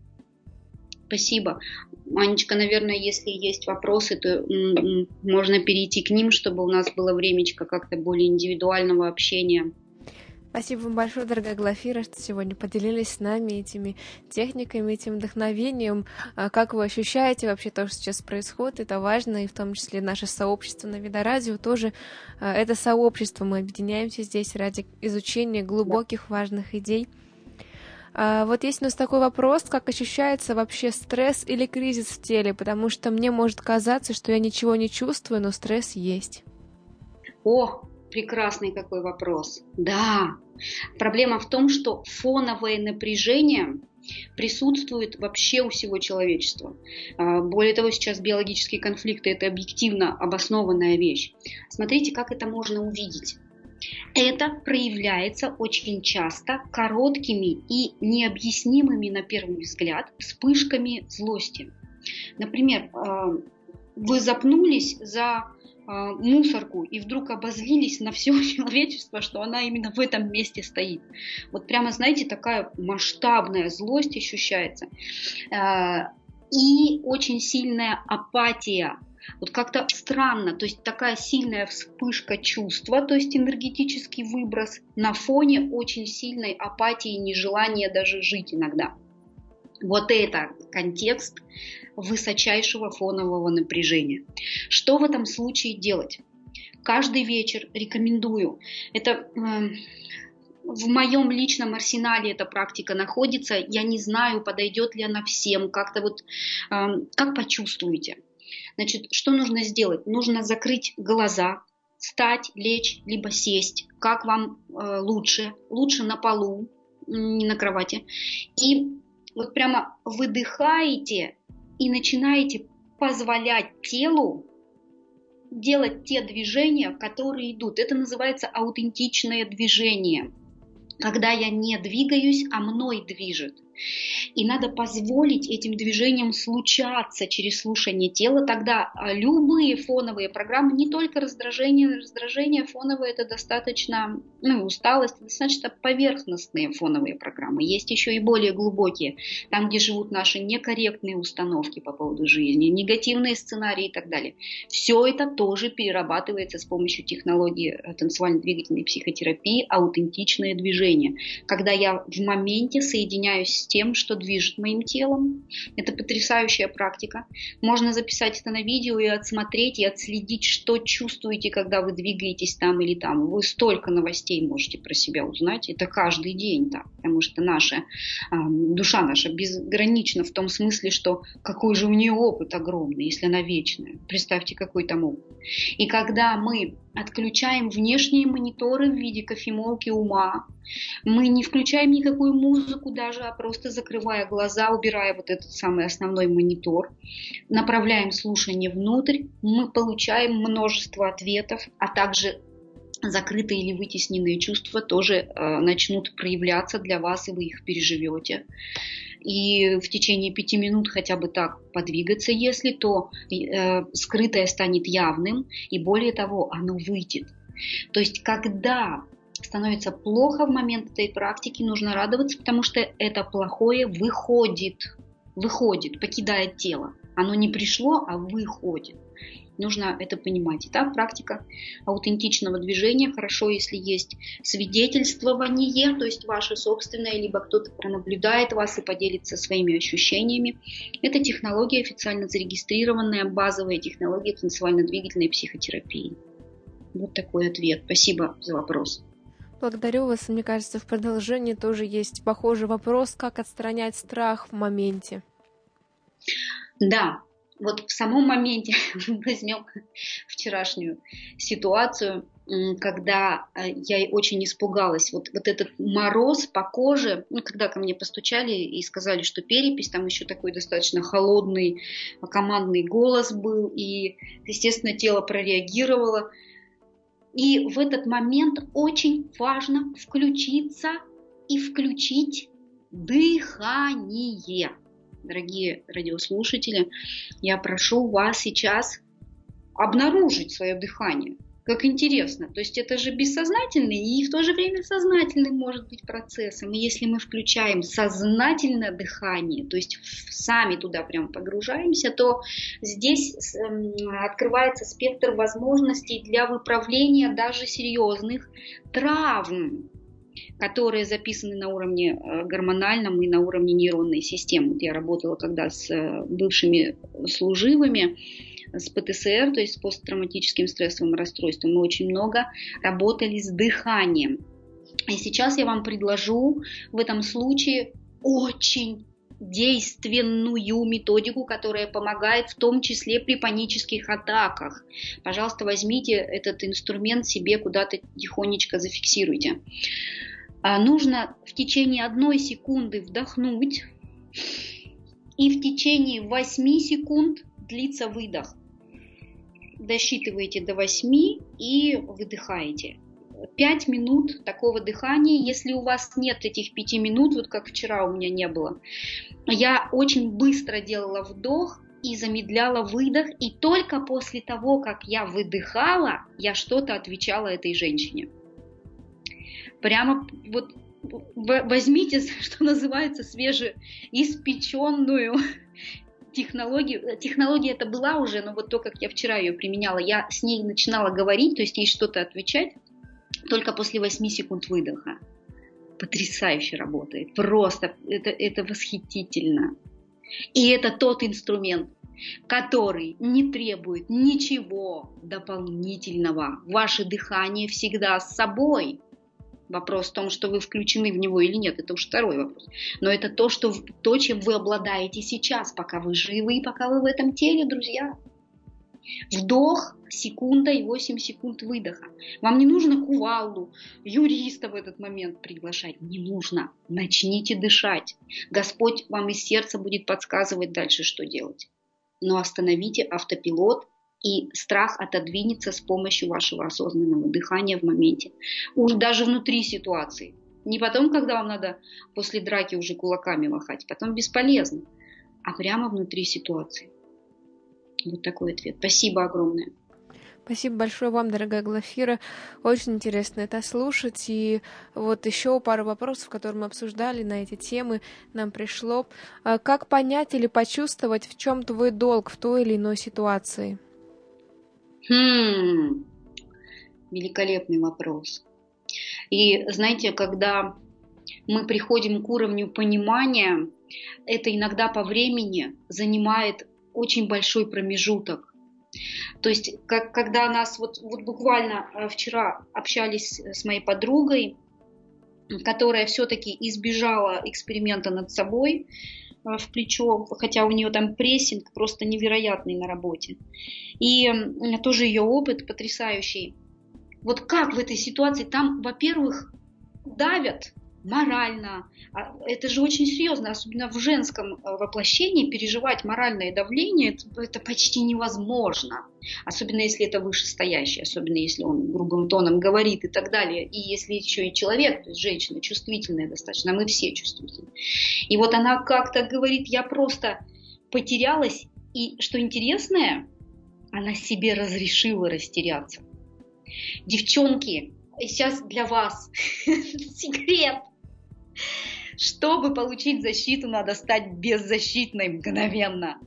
Спасибо. Анечка, наверное, если есть вопросы, то можно перейти к ним, чтобы у нас было времечко как-то более индивидуального общения. Спасибо вам большое, дорогая Глафира, что сегодня поделились с нами этими техниками, этим вдохновением. Как вы ощущаете вообще то, что сейчас происходит? Это важно, и в том числе наше сообщество на Видорадио тоже. Это сообщество, мы объединяемся здесь ради изучения глубоких, важных идей. Вот есть у нас такой вопрос, как ощущается вообще стресс или кризис в теле, потому что мне может казаться, что я ничего не чувствую, но стресс есть. О, прекрасный какой вопрос. Да, проблема в том, что фоновое напряжение присутствует вообще у всего человечества. Более того, сейчас биологические конфликты – это объективно обоснованная вещь. Смотрите, как это можно увидеть. Это проявляется очень часто короткими и необъяснимыми на первый взгляд вспышками злости. Например, вы запнулись за мусорку и вдруг обозлились на все человечество, что она именно в этом месте стоит. Вот прямо, знаете, такая масштабная злость ощущается. И очень сильная апатия. Вот как-то странно, то есть такая сильная вспышка чувства, то есть энергетический выброс на фоне очень сильной апатии и нежелания даже жить иногда. Вот это контекст высочайшего фонового напряжения. Что в этом случае делать? Каждый вечер рекомендую. Это э, в моем личном арсенале эта практика находится. Я не знаю, подойдет ли она всем. Как-то вот, э, как почувствуете. Значит, что нужно сделать? Нужно закрыть глаза, встать, лечь, либо сесть. Как вам э, лучше? Лучше на полу, не на кровати. И вот прямо выдыхаете и начинаете позволять телу делать те движения, которые идут. Это называется аутентичное движение. Когда я не двигаюсь, а мной движет. И надо позволить этим движениям случаться через слушание тела. Тогда любые фоновые программы, не только раздражение, раздражение фоновое, это достаточно, ну, усталость, достаточно поверхностные фоновые программы. Есть еще и более глубокие, там, где живут наши некорректные установки по поводу жизни, негативные сценарии и так далее. Все это тоже перерабатывается с помощью технологии танцевально-двигательной психотерапии, аутентичное движение. Когда я в моменте соединяюсь с тем, что движет моим телом. Это потрясающая практика. Можно записать это на видео и отсмотреть, и отследить, что чувствуете, когда вы двигаетесь там или там. Вы столько новостей можете про себя узнать. Это каждый день так, потому что наша э, душа наша безгранична в том смысле, что какой же у нее опыт огромный, если она вечная. Представьте, какой там опыт. И когда мы отключаем внешние мониторы в виде кофемолки ума, мы не включаем никакую музыку даже, а просто закрывая глаза, убирая вот этот самый основной монитор, направляем слушание внутрь, мы получаем множество ответов, а также закрытые или вытесненные чувства тоже э, начнут проявляться для вас, и вы их переживете. И в течение пяти минут хотя бы так подвигаться, если то э, скрытое станет явным, и более того, оно выйдет. То есть, когда становится плохо в момент этой практики, нужно радоваться, потому что это плохое выходит, выходит, покидает тело. Оно не пришло, а выходит. Нужно это понимать. Итак, практика аутентичного движения. Хорошо, если есть свидетельствование, то есть ваше собственное, либо кто-то пронаблюдает вас и поделится своими ощущениями. Это технология, официально зарегистрированная, базовая технология танцевально-двигательной психотерапии. Вот такой ответ. Спасибо за вопрос. Благодарю вас. Мне кажется, в продолжении тоже есть похожий вопрос, как отстранять страх в моменте. Да. Вот в самом моменте возьмем вчерашнюю ситуацию, когда я очень испугалась. Вот, вот этот мороз по коже, ну, когда ко мне постучали и сказали, что перепись, там еще такой достаточно холодный командный голос был, и, естественно, тело прореагировало. И в этот момент очень важно включиться и включить дыхание. Дорогие радиослушатели, я прошу вас сейчас обнаружить свое дыхание. Как интересно. То есть это же бессознательный и в то же время сознательный может быть процессом. И если мы включаем сознательное дыхание, то есть сами туда прям погружаемся, то здесь открывается спектр возможностей для выправления даже серьезных травм, которые записаны на уровне гормональном и на уровне нейронной системы. Вот я работала когда с бывшими служивыми, с ПТСР, то есть с посттравматическим стрессовым расстройством. Мы очень много работали с дыханием. И сейчас я вам предложу в этом случае очень действенную методику, которая помогает в том числе при панических атаках. Пожалуйста, возьмите этот инструмент себе куда-то тихонечко зафиксируйте. Нужно в течение одной секунды вдохнуть, и в течение восьми секунд длится выдох. Досчитываете до восьми и выдыхаете. пять минут такого дыхания. Если у вас нет этих пяти минут, вот как вчера у меня не было, я очень быстро делала вдох и замедляла выдох, и только после того, как я выдыхала, я что-то отвечала этой женщине. Прямо вот возьмите, что называется, свежеиспеченную технологию. Технология это была уже, но вот то, как я вчера ее применяла, я с ней начинала говорить, то есть ей что-то отвечать, только после восьми секунд выдоха. Потрясающе работает. Просто это, это восхитительно. И это тот инструмент, который не требует ничего дополнительного. Ваше дыхание всегда с собой. Вопрос в том, что вы включены в него или нет, это уж второй вопрос. Но это то, что, то, чем вы обладаете сейчас, пока вы живы, пока вы в этом теле, друзья. Вдох, секунда и восемь секунд выдоха. Вам не нужно кувалду, юриста в этот момент приглашать. Не нужно. Начните дышать. Господь вам из сердца будет подсказывать дальше, что делать. Но остановите автопилот, и страх отодвинется с помощью вашего осознанного дыхания в моменте. Уж даже внутри ситуации. Не потом, когда вам надо после драки уже кулаками махать. Потом бесполезно. А прямо внутри ситуации. Вот такой ответ. Спасибо огромное. Спасибо большое вам, дорогая Глафира. Очень интересно это слушать. И вот еще пару вопросов, которые мы обсуждали на эти темы, нам пришло. Как понять или почувствовать, в чем твой долг в той или иной ситуации? Хм, великолепный вопрос. И знаете, когда мы приходим к уровню понимания, это иногда по времени занимает очень большой промежуток. То есть, как, когда нас вот, вот буквально вчера общались с моей подругой, которая все-таки избежала эксперимента над собой в плечо, хотя у нее там прессинг просто невероятный на работе. И тоже ее опыт потрясающий. Вот как в этой ситуации? Там, во-первых, давят морально. Это же очень серьезно, особенно в женском воплощении переживать моральное давление, это, это почти невозможно. Особенно если это вышестоящий, особенно если он грубым тоном говорит и так далее. И если еще и человек, то есть женщина чувствительная достаточно, мы все чувствительны. И вот она как-то говорит, я просто потерялась. И что интересное, она себе разрешила растеряться. Девчонки, сейчас для вас секрет. Чтобы получить защиту, надо стать беззащитной мгновенно.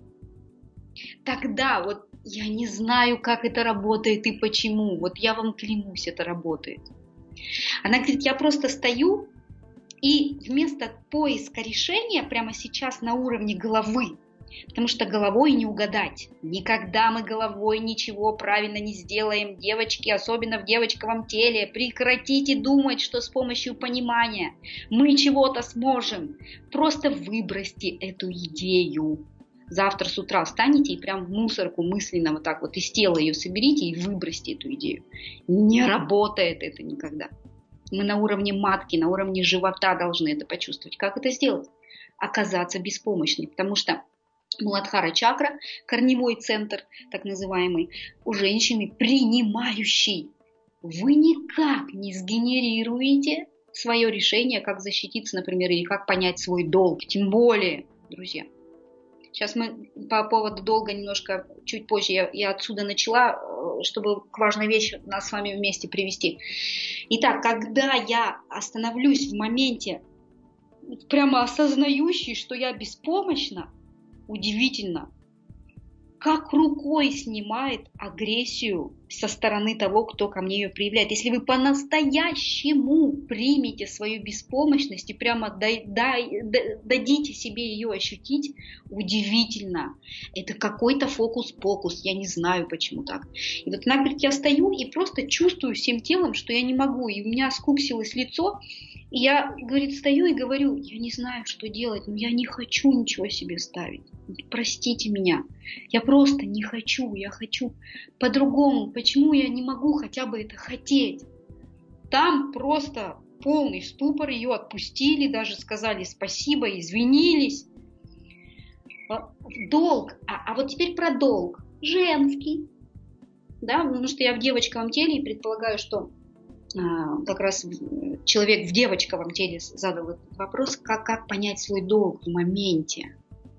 Тогда вот я не знаю, как это работает и почему. Вот я вам клянусь, это работает. Она говорит, я просто стою и вместо поиска решения прямо сейчас на уровне головы, потому что головой не угадать. Никогда мы головой ничего правильно не сделаем, девочки, особенно в девочковом теле. Прекратите думать, что с помощью понимания мы чего-то сможем. Просто выбросьте эту идею. Завтра с утра встанете и прям в мусорку мысленно вот так вот из тела ее соберите и выбросьте эту идею. Не работает это никогда. Мы на уровне матки, на уровне живота должны это почувствовать. Как это сделать? Оказаться беспомощной, потому что Муладхара чакра, корневой центр, так называемый, у женщины принимающий. Вы никак не сгенерируете свое решение, как защититься, например, или как понять свой долг. Тем более, друзья. Сейчас мы по поводу долга немножко, чуть позже я, я отсюда начала, чтобы к важной вещи нас с вами вместе привести. Итак, когда я остановлюсь в моменте, прямо осознающий, что я беспомощна, удивительно, как рукой снимает агрессию со стороны того, кто ко мне ее проявляет. Если вы по-настоящему примете свою беспомощность и прямо дай, дай, дадите себе ее ощутить, удивительно. Это какой-то фокус-покус, я не знаю, почему так. И вот она говорит, я стою и просто чувствую всем телом, что я не могу. И у меня скуксилось лицо, И я, говорит, стою и говорю, я не знаю, что делать, но я не хочу ничего себе ставить. Простите меня, я просто не хочу, я хочу по-другому. Почему я не могу хотя бы это хотеть? Там просто полный ступор, ее отпустили, даже сказали спасибо, извинились. Долг, а, а вот теперь про долг. Женский, да, потому что я в девочковом теле и предполагаю, что а, как раз человек в девочковом теле задал этот вопрос, как, как понять свой долг в моменте.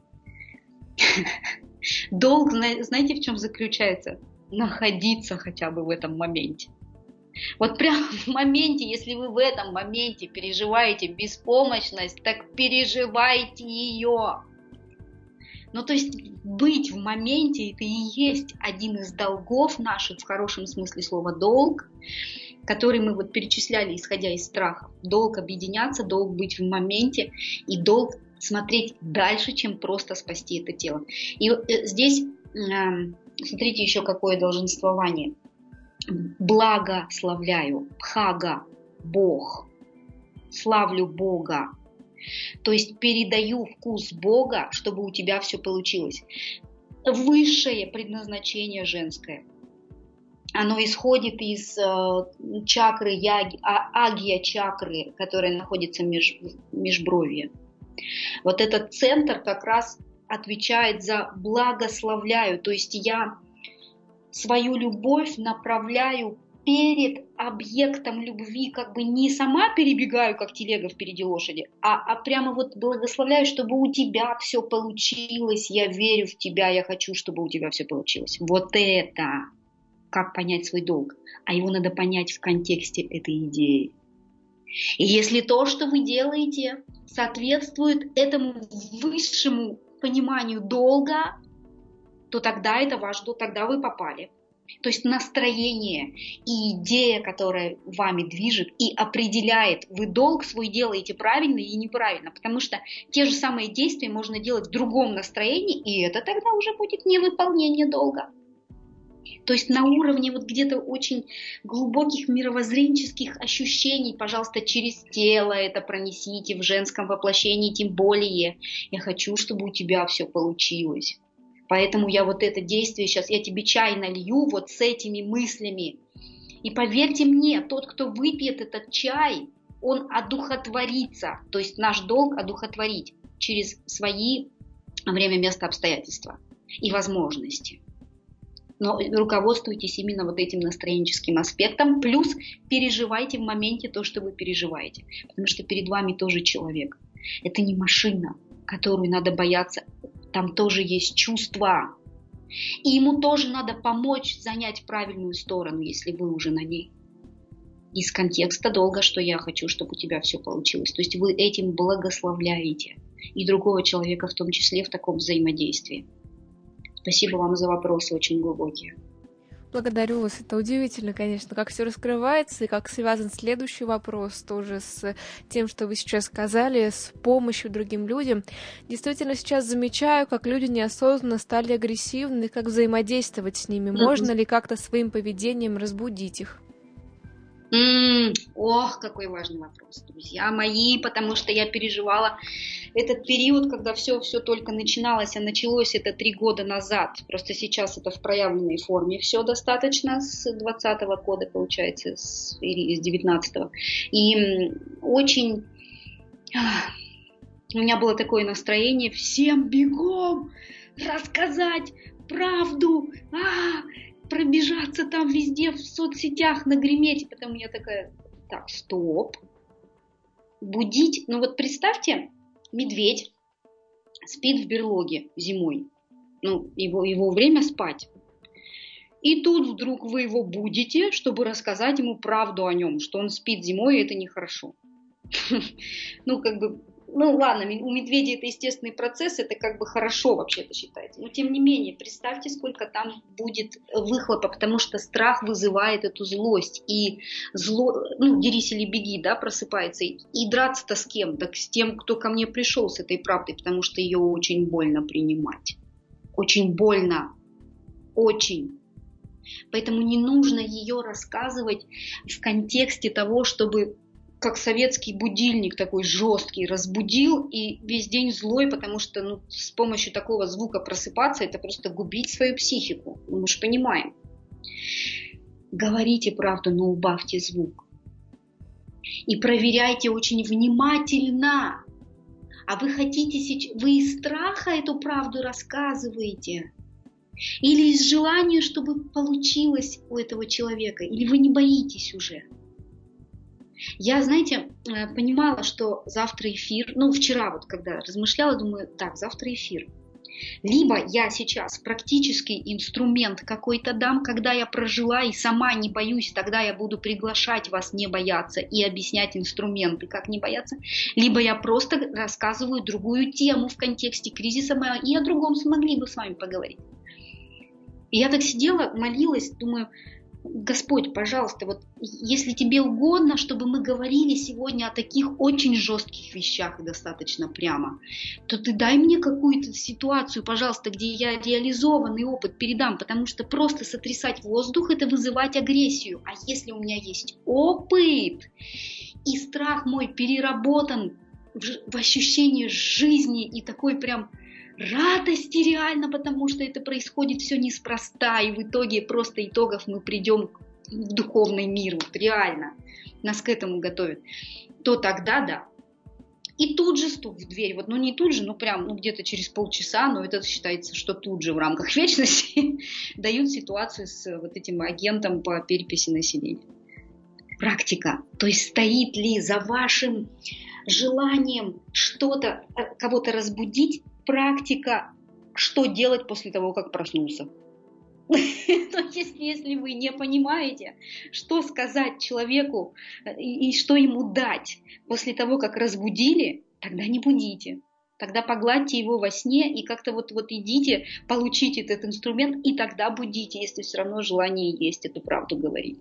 Долг, знаете, в чем заключается? Находиться хотя бы в этом моменте. Вот прямо в моменте, если вы в этом моменте переживаете беспомощность, так переживайте ее. Ну, то есть быть в моменте, это и есть один из долгов наших, в хорошем смысле слова долг, который мы вот перечисляли, исходя из страха. Долг объединяться, долг быть в моменте и долг смотреть дальше, чем просто спасти это тело. И здесь, смотрите, еще какое долженствование. Благословляю, Бхага, Бог, славлю Бога. То есть передаю вкус Бога, чтобы у тебя все получилось. Высшее предназначение женское. Оно исходит из э, чакры яги, а, агья чакры, которая находится меж, межбровье. Вот этот центр как раз отвечает за благословляю. То есть я свою любовь направляю перед объектом любви, как бы не сама перебегаю, как телега впереди лошади, а, а прямо вот благословляю, чтобы у тебя все получилось, я верю в тебя, я хочу, чтобы у тебя все получилось. Вот это как понять свой долг, а его надо понять в контексте этой идеи. И если то, что вы делаете, соответствует этому высшему пониманию долга, то тогда это ваш долг, тогда вы попали. То есть настроение и идея, которая вами движет и определяет, вы долг свой делаете правильно или неправильно, потому что те же самые действия можно делать в другом настроении, и это тогда уже будет невыполнение долга. То есть на уровне вот где-то очень глубоких мировоззренческих ощущений, пожалуйста, через тело это пронесите в женском воплощении, тем более. Я хочу, чтобы у тебя все получилось. Поэтому я вот это действие сейчас, я тебе чай налью вот с этими мыслями. И поверьте мне, тот, кто выпьет этот чай, он одухотворится. То есть наш долг одухотворить через свои время, место, обстоятельства и возможности. Но руководствуйтесь именно вот этим настроенческим аспектом. Плюс переживайте в моменте то, что вы переживаете. Потому что перед вами тоже человек. Это не машина, которую надо бояться. Там тоже есть чувства. И ему тоже надо помочь занять правильную сторону, если вы уже на ней. Из контекста долга, что я хочу, чтобы у тебя все получилось. То есть вы этим благословляете. И другого человека в том числе в таком взаимодействии. Спасибо вам за вопросы, очень глубокие. Благодарю вас. Это удивительно, конечно, как все раскрывается и как связан следующий вопрос тоже с тем, что вы сейчас сказали, с помощью другим людям. Действительно, сейчас замечаю, как люди неосознанно стали агрессивны, как взаимодействовать с ними. Можно ли как-то своим поведением разбудить их? Mm, ох, какой важный вопрос, друзья мои, потому что я переживала этот период, когда все, все только начиналось, а началось это три года назад. Просто сейчас это в проявленной форме все достаточно с двадцатого года, получается, с, или с девятнадцатого. И очень у меня было такое настроение: всем бегом рассказать правду, а пробежаться там везде в соцсетях, нагреметь. И потом я такая: так, стоп, будить. Ну вот представьте, медведь спит в берлоге зимой. Ну, его, его время спать. И тут вдруг вы его будете, чтобы рассказать ему правду о нем, что он спит зимой, и это нехорошо. Ну, как бы, ну ладно, у медведя это естественный процесс, это как бы хорошо вообще-то считается. Но тем не менее, представьте, сколько там будет выхлопа, потому что страх вызывает эту злость. И зло, ну, дерись или беги, да, просыпается. И, и драться-то с кем? Так с тем, кто ко мне пришел с этой правдой, потому что ее очень больно принимать. Очень больно. Очень. Поэтому не нужно ее рассказывать в контексте того, чтобы как советский будильник такой жесткий, разбудил и весь день злой, потому что ну, с помощью такого звука просыпаться, это просто губить свою психику. Мы же понимаем. Говорите правду, но убавьте звук. И проверяйте очень внимательно. А вы хотите сейчас, вы из страха эту правду рассказываете? Или из желания, чтобы получилось у этого человека? Или вы не боитесь уже? Я, знаете, понимала, что завтра эфир, ну, вчера вот, когда размышляла, думаю, так, завтра эфир. Либо я сейчас практический инструмент какой-то дам, когда я прожила и сама не боюсь, тогда я буду приглашать вас не бояться и объяснять инструменты, как не бояться. Либо я просто рассказываю другую тему в контексте кризиса, и о другом смогли бы с вами поговорить. И я так сидела, молилась, думаю, Господь, пожалуйста, вот если тебе угодно, чтобы мы говорили сегодня о таких очень жестких вещах и достаточно прямо, то ты дай мне какую-то ситуацию, пожалуйста, где я реализованный опыт передам, потому что просто сотрясать воздух – это вызывать агрессию. А если у меня есть опыт, и страх мой переработан в, в ощущение жизни и такой прям радости реально, потому что это происходит все неспроста, и в итоге просто итогов мы придем в духовный мир, вот реально нас к этому готовят, то тогда да. И тут же стук в дверь, вот, ну не тут же, ну прям, ну где-то через полчаса, но это считается, что тут же в рамках вечности дают ситуацию с вот этим агентом по переписи населения. Практика, то есть стоит ли за вашим желанием что-то, кого-то разбудить, практика, что делать после того, как проснулся. То есть, если вы не понимаете, что сказать человеку и, и что ему дать после того, как разбудили, тогда не будите. Тогда погладьте его во сне и как-то вот, вот идите, получите этот инструмент, и тогда будите, если все равно желание есть эту правду говорить.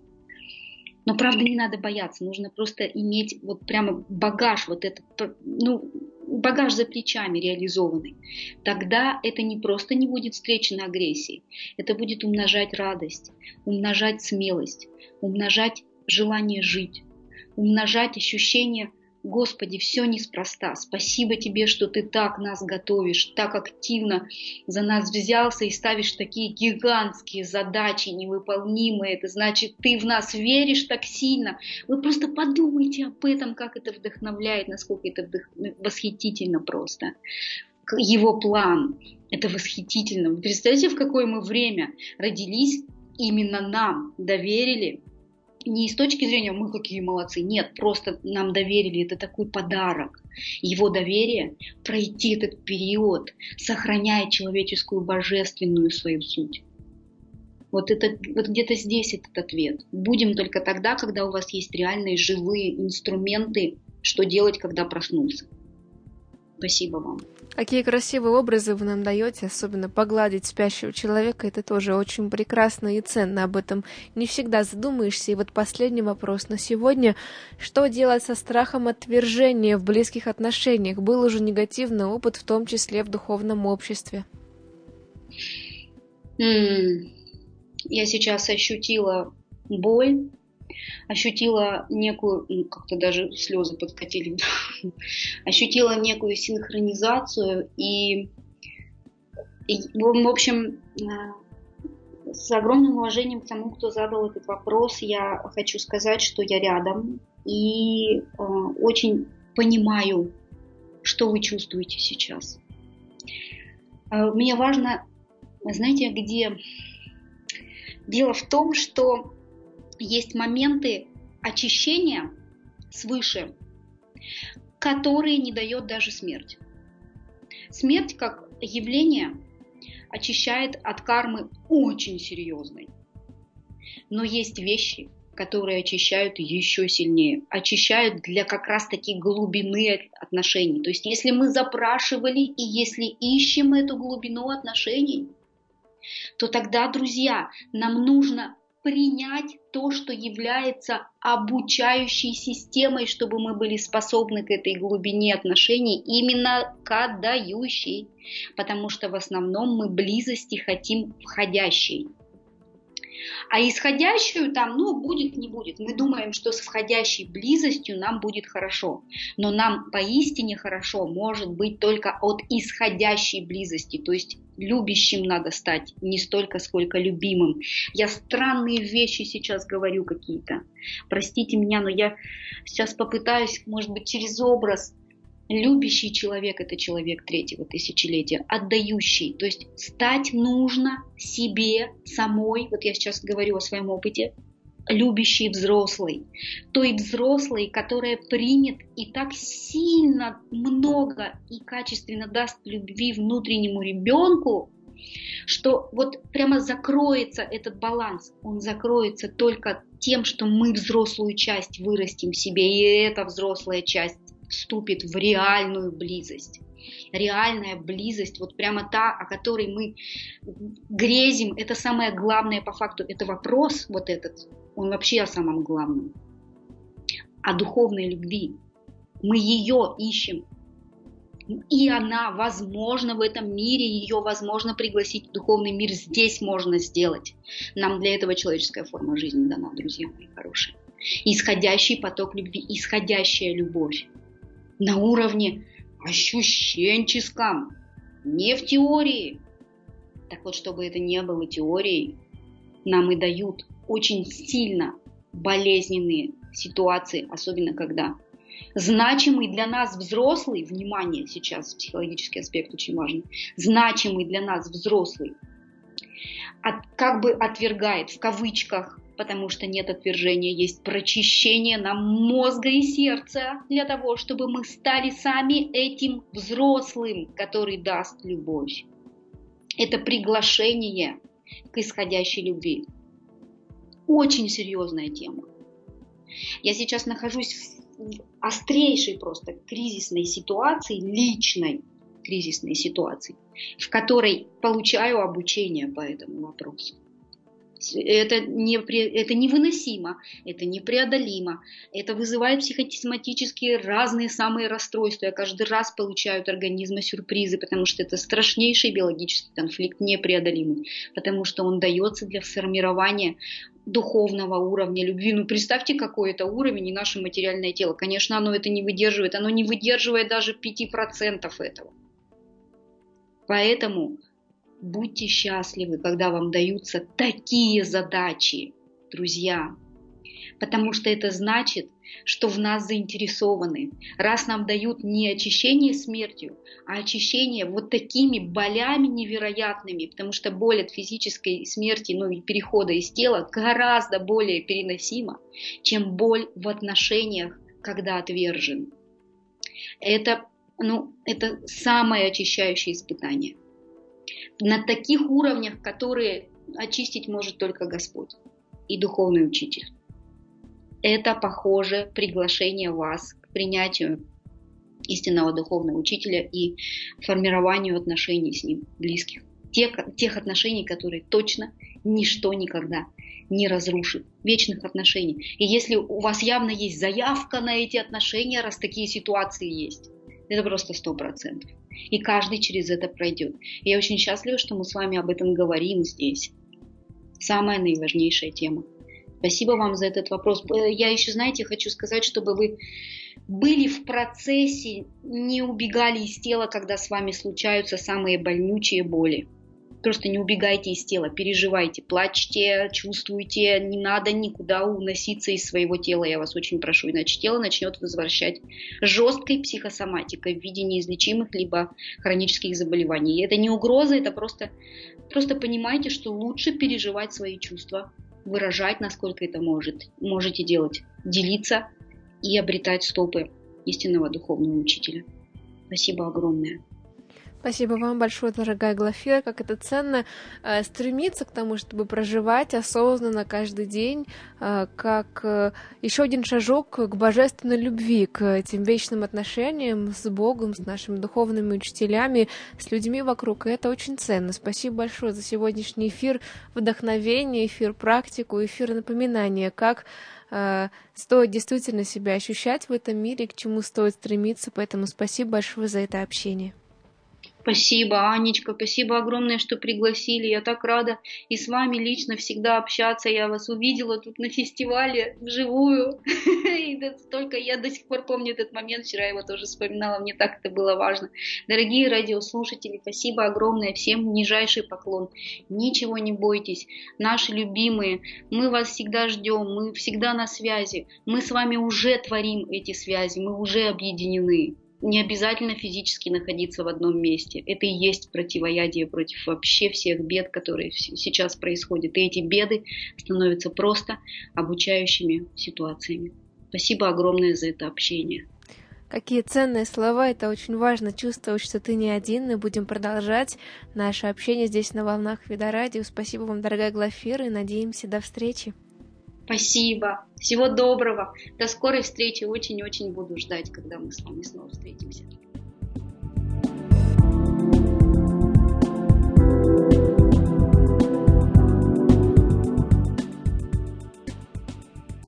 Но правда не надо бояться, нужно просто иметь вот прямо багаж, вот этот, ну, багаж за плечами реализованный. Тогда это не просто не будет встречено агрессией, это будет умножать радость, умножать смелость, умножать желание жить, умножать ощущение: Господи, все неспроста, спасибо Тебе, что Ты так нас готовишь, так активно за нас взялся и ставишь такие гигантские задачи, невыполнимые. Это значит, Ты в нас веришь так сильно. Вы просто подумайте об этом, как это вдохновляет, насколько это вдох... восхитительно просто. Его план, это восхитительно. Вы представляете, в какое мы время родились, именно нам доверили. Не с точки зрения «мы какие молодцы», нет, просто нам доверили, это такой подарок. Его доверие – пройти этот период, сохраняя человеческую божественную свою суть. Вот, это, вот где-то здесь этот ответ. Будем только тогда, когда у вас есть реальные живые инструменты, что делать, когда проснулся. Спасибо вам. Какие красивые образы вы нам даете, особенно погладить спящего человека, это тоже очень прекрасно и ценно, об этом не всегда задумаешься. И вот последний вопрос на сегодня. Что делать со страхом отвержения в близких отношениях? Был уже негативный опыт, в том числе в духовном обществе. Я сейчас ощутила боль, ощутила некую, ну, как-то даже слезы подкатили, ощутила некую синхронизацию и, и, в общем, с огромным уважением к тому, кто задал этот вопрос, я хочу сказать, что я рядом и э, очень понимаю, что вы чувствуете сейчас. Э, мне важно, знаете, где? Дело в том, что есть моменты очищения свыше, которые не дает даже смерть. Смерть как явление очищает от кармы очень серьезной. Но есть вещи, которые очищают еще сильнее, очищают для как раз таки глубины отношений. То есть если мы запрашивали и если ищем эту глубину отношений, то тогда, друзья, нам нужно принять то, что является обучающей системой, чтобы мы были способны к этой глубине отношений, именно к отдающей, потому что в основном мы близости хотим входящей. А исходящую там, ну, будет, не будет. Мы думаем, что с входящей близостью нам будет хорошо. Но нам поистине хорошо может быть только от исходящей близости. То есть любящим надо стать не столько, сколько любимым. Я странные вещи сейчас говорю какие-то. Простите меня, но я сейчас попытаюсь, может быть, через образ. Любящий человек – это человек третьего тысячелетия, отдающий. То есть стать нужно себе самой, вот я сейчас говорю о своем опыте, любящей взрослой. Той взрослой, которая примет и так сильно много и качественно даст любви внутреннему ребенку, что вот прямо закроется этот баланс. Он закроется только тем, что мы взрослую часть вырастим в себе, и эта взрослая часть вступит в реальную близость. Реальная близость, вот прямо та, о которой мы грезим, это самое главное по факту. Это вопрос вот этот, он вообще о самом главном. О духовной любви. Мы ее ищем. И она, возможно, в этом мире, ее возможно пригласить в духовный мир. Здесь можно сделать. Нам для этого человеческая форма жизни дана, друзья мои хорошие. Исходящий поток любви, исходящая любовь. На уровне ощущенческом, не в теории. Так вот, чтобы это не было теорией, нам и дают очень сильно болезненные ситуации, особенно когда значимый для нас взрослый, внимание, сейчас психологический аспект очень важен, значимый для нас взрослый, от, как бы отвергает, в кавычках, потому что нет отвержения, есть прочищение нам мозга и сердца для того, чтобы мы стали сами этим взрослым, который даст любовь. Это приглашение к исходящей любви. Очень серьезная тема. Я сейчас нахожусь в острейшей просто кризисной ситуации, личной кризисной ситуации, в которой получаю обучение по этому вопросу. Это, не, это невыносимо, это непреодолимо, это вызывает психосоматические разные самые расстройства. Я каждый раз получаю от организма сюрпризы, потому что это страшнейший биологический конфликт, непреодолимый, потому что он дается для формирования духовного уровня любви. Ну, представьте, какой это уровень и наше материальное тело. Конечно, оно это не выдерживает, оно не выдерживает даже пяти процентов этого. Поэтому будьте счастливы, когда вам даются такие задачи, друзья, потому что это значит, что в нас заинтересованы. Раз нам дают не очищение смертью, а очищение вот такими болями невероятными, потому что боль от физической смерти, ну и перехода из тела гораздо более переносима, чем боль в отношениях, когда отвержен. Это, ну, это самое очищающее испытание. На таких уровнях, которые очистить может только Господь и духовный учитель. Это, похоже, приглашение вас к принятию истинного духовного учителя и формированию отношений с ним, близких. Тех, тех отношений, которые точно ничто никогда не разрушит. Вечных отношений. И если у вас явно есть заявка на эти отношения, раз такие ситуации есть, это просто сто процентов. И каждый через это пройдет. Я очень счастлива, что мы с вами об этом говорим здесь. Самая наиважнейшая тема. Спасибо вам за этот вопрос. Я еще, знаете, хочу сказать, чтобы вы были в процессе, не убегали из тела, когда с вами случаются самые больнючие боли. Просто не убегайте из тела, переживайте, плачьте, чувствуйте, не надо никуда уноситься из своего тела, я вас очень прошу, иначе тело начнет возвращать жесткой психосоматикой в виде неизлечимых либо хронических заболеваний. И это не угроза, это просто, просто понимайте, что лучше переживать свои чувства, выражать, насколько это может, можете делать, делиться и обретать стопы истинного духовного учителя. Спасибо огромное. Спасибо вам большое, дорогая Глафира, как это ценно э, стремиться к тому, чтобы проживать осознанно каждый день, э, как э, еще один шажок к божественной любви, к этим вечным отношениям с Богом, с нашими духовными учителями, с людьми вокруг. И это очень ценно. Спасибо большое за сегодняшний эфир вдохновения, эфир практику, эфир напоминания, как э, стоит действительно себя ощущать в этом мире, к чему стоит стремиться. Поэтому спасибо большое за это общение. Спасибо, Анечка, спасибо огромное, что пригласили. Я так рада и с вами лично всегда общаться. Я вас увидела тут на фестивале вживую. И только я до сих пор помню этот момент. Вчера его тоже вспоминала, мне так это было важно. Дорогие радиослушатели, спасибо огромное. Всем нижайший поклон. Ничего не бойтесь. Наши любимые, мы вас всегда ждем, мы всегда на связи. Мы с вами уже творим эти связи, мы уже объединены. Не обязательно физически находиться в одном месте. Это и есть противоядие против вообще всех бед, которые сейчас происходят. И эти беды становятся просто обучающими ситуациями. Спасибо огромное за это общение. Какие ценные слова, это очень важно чувствовать, что ты не один. Мы будем продолжать наше общение здесь на волнах Видорадио. Спасибо вам, дорогая Глафира, и надеемся до встречи. Спасибо. Всего доброго. До скорой встречи. Очень-очень буду ждать, когда мы с вами снова встретимся.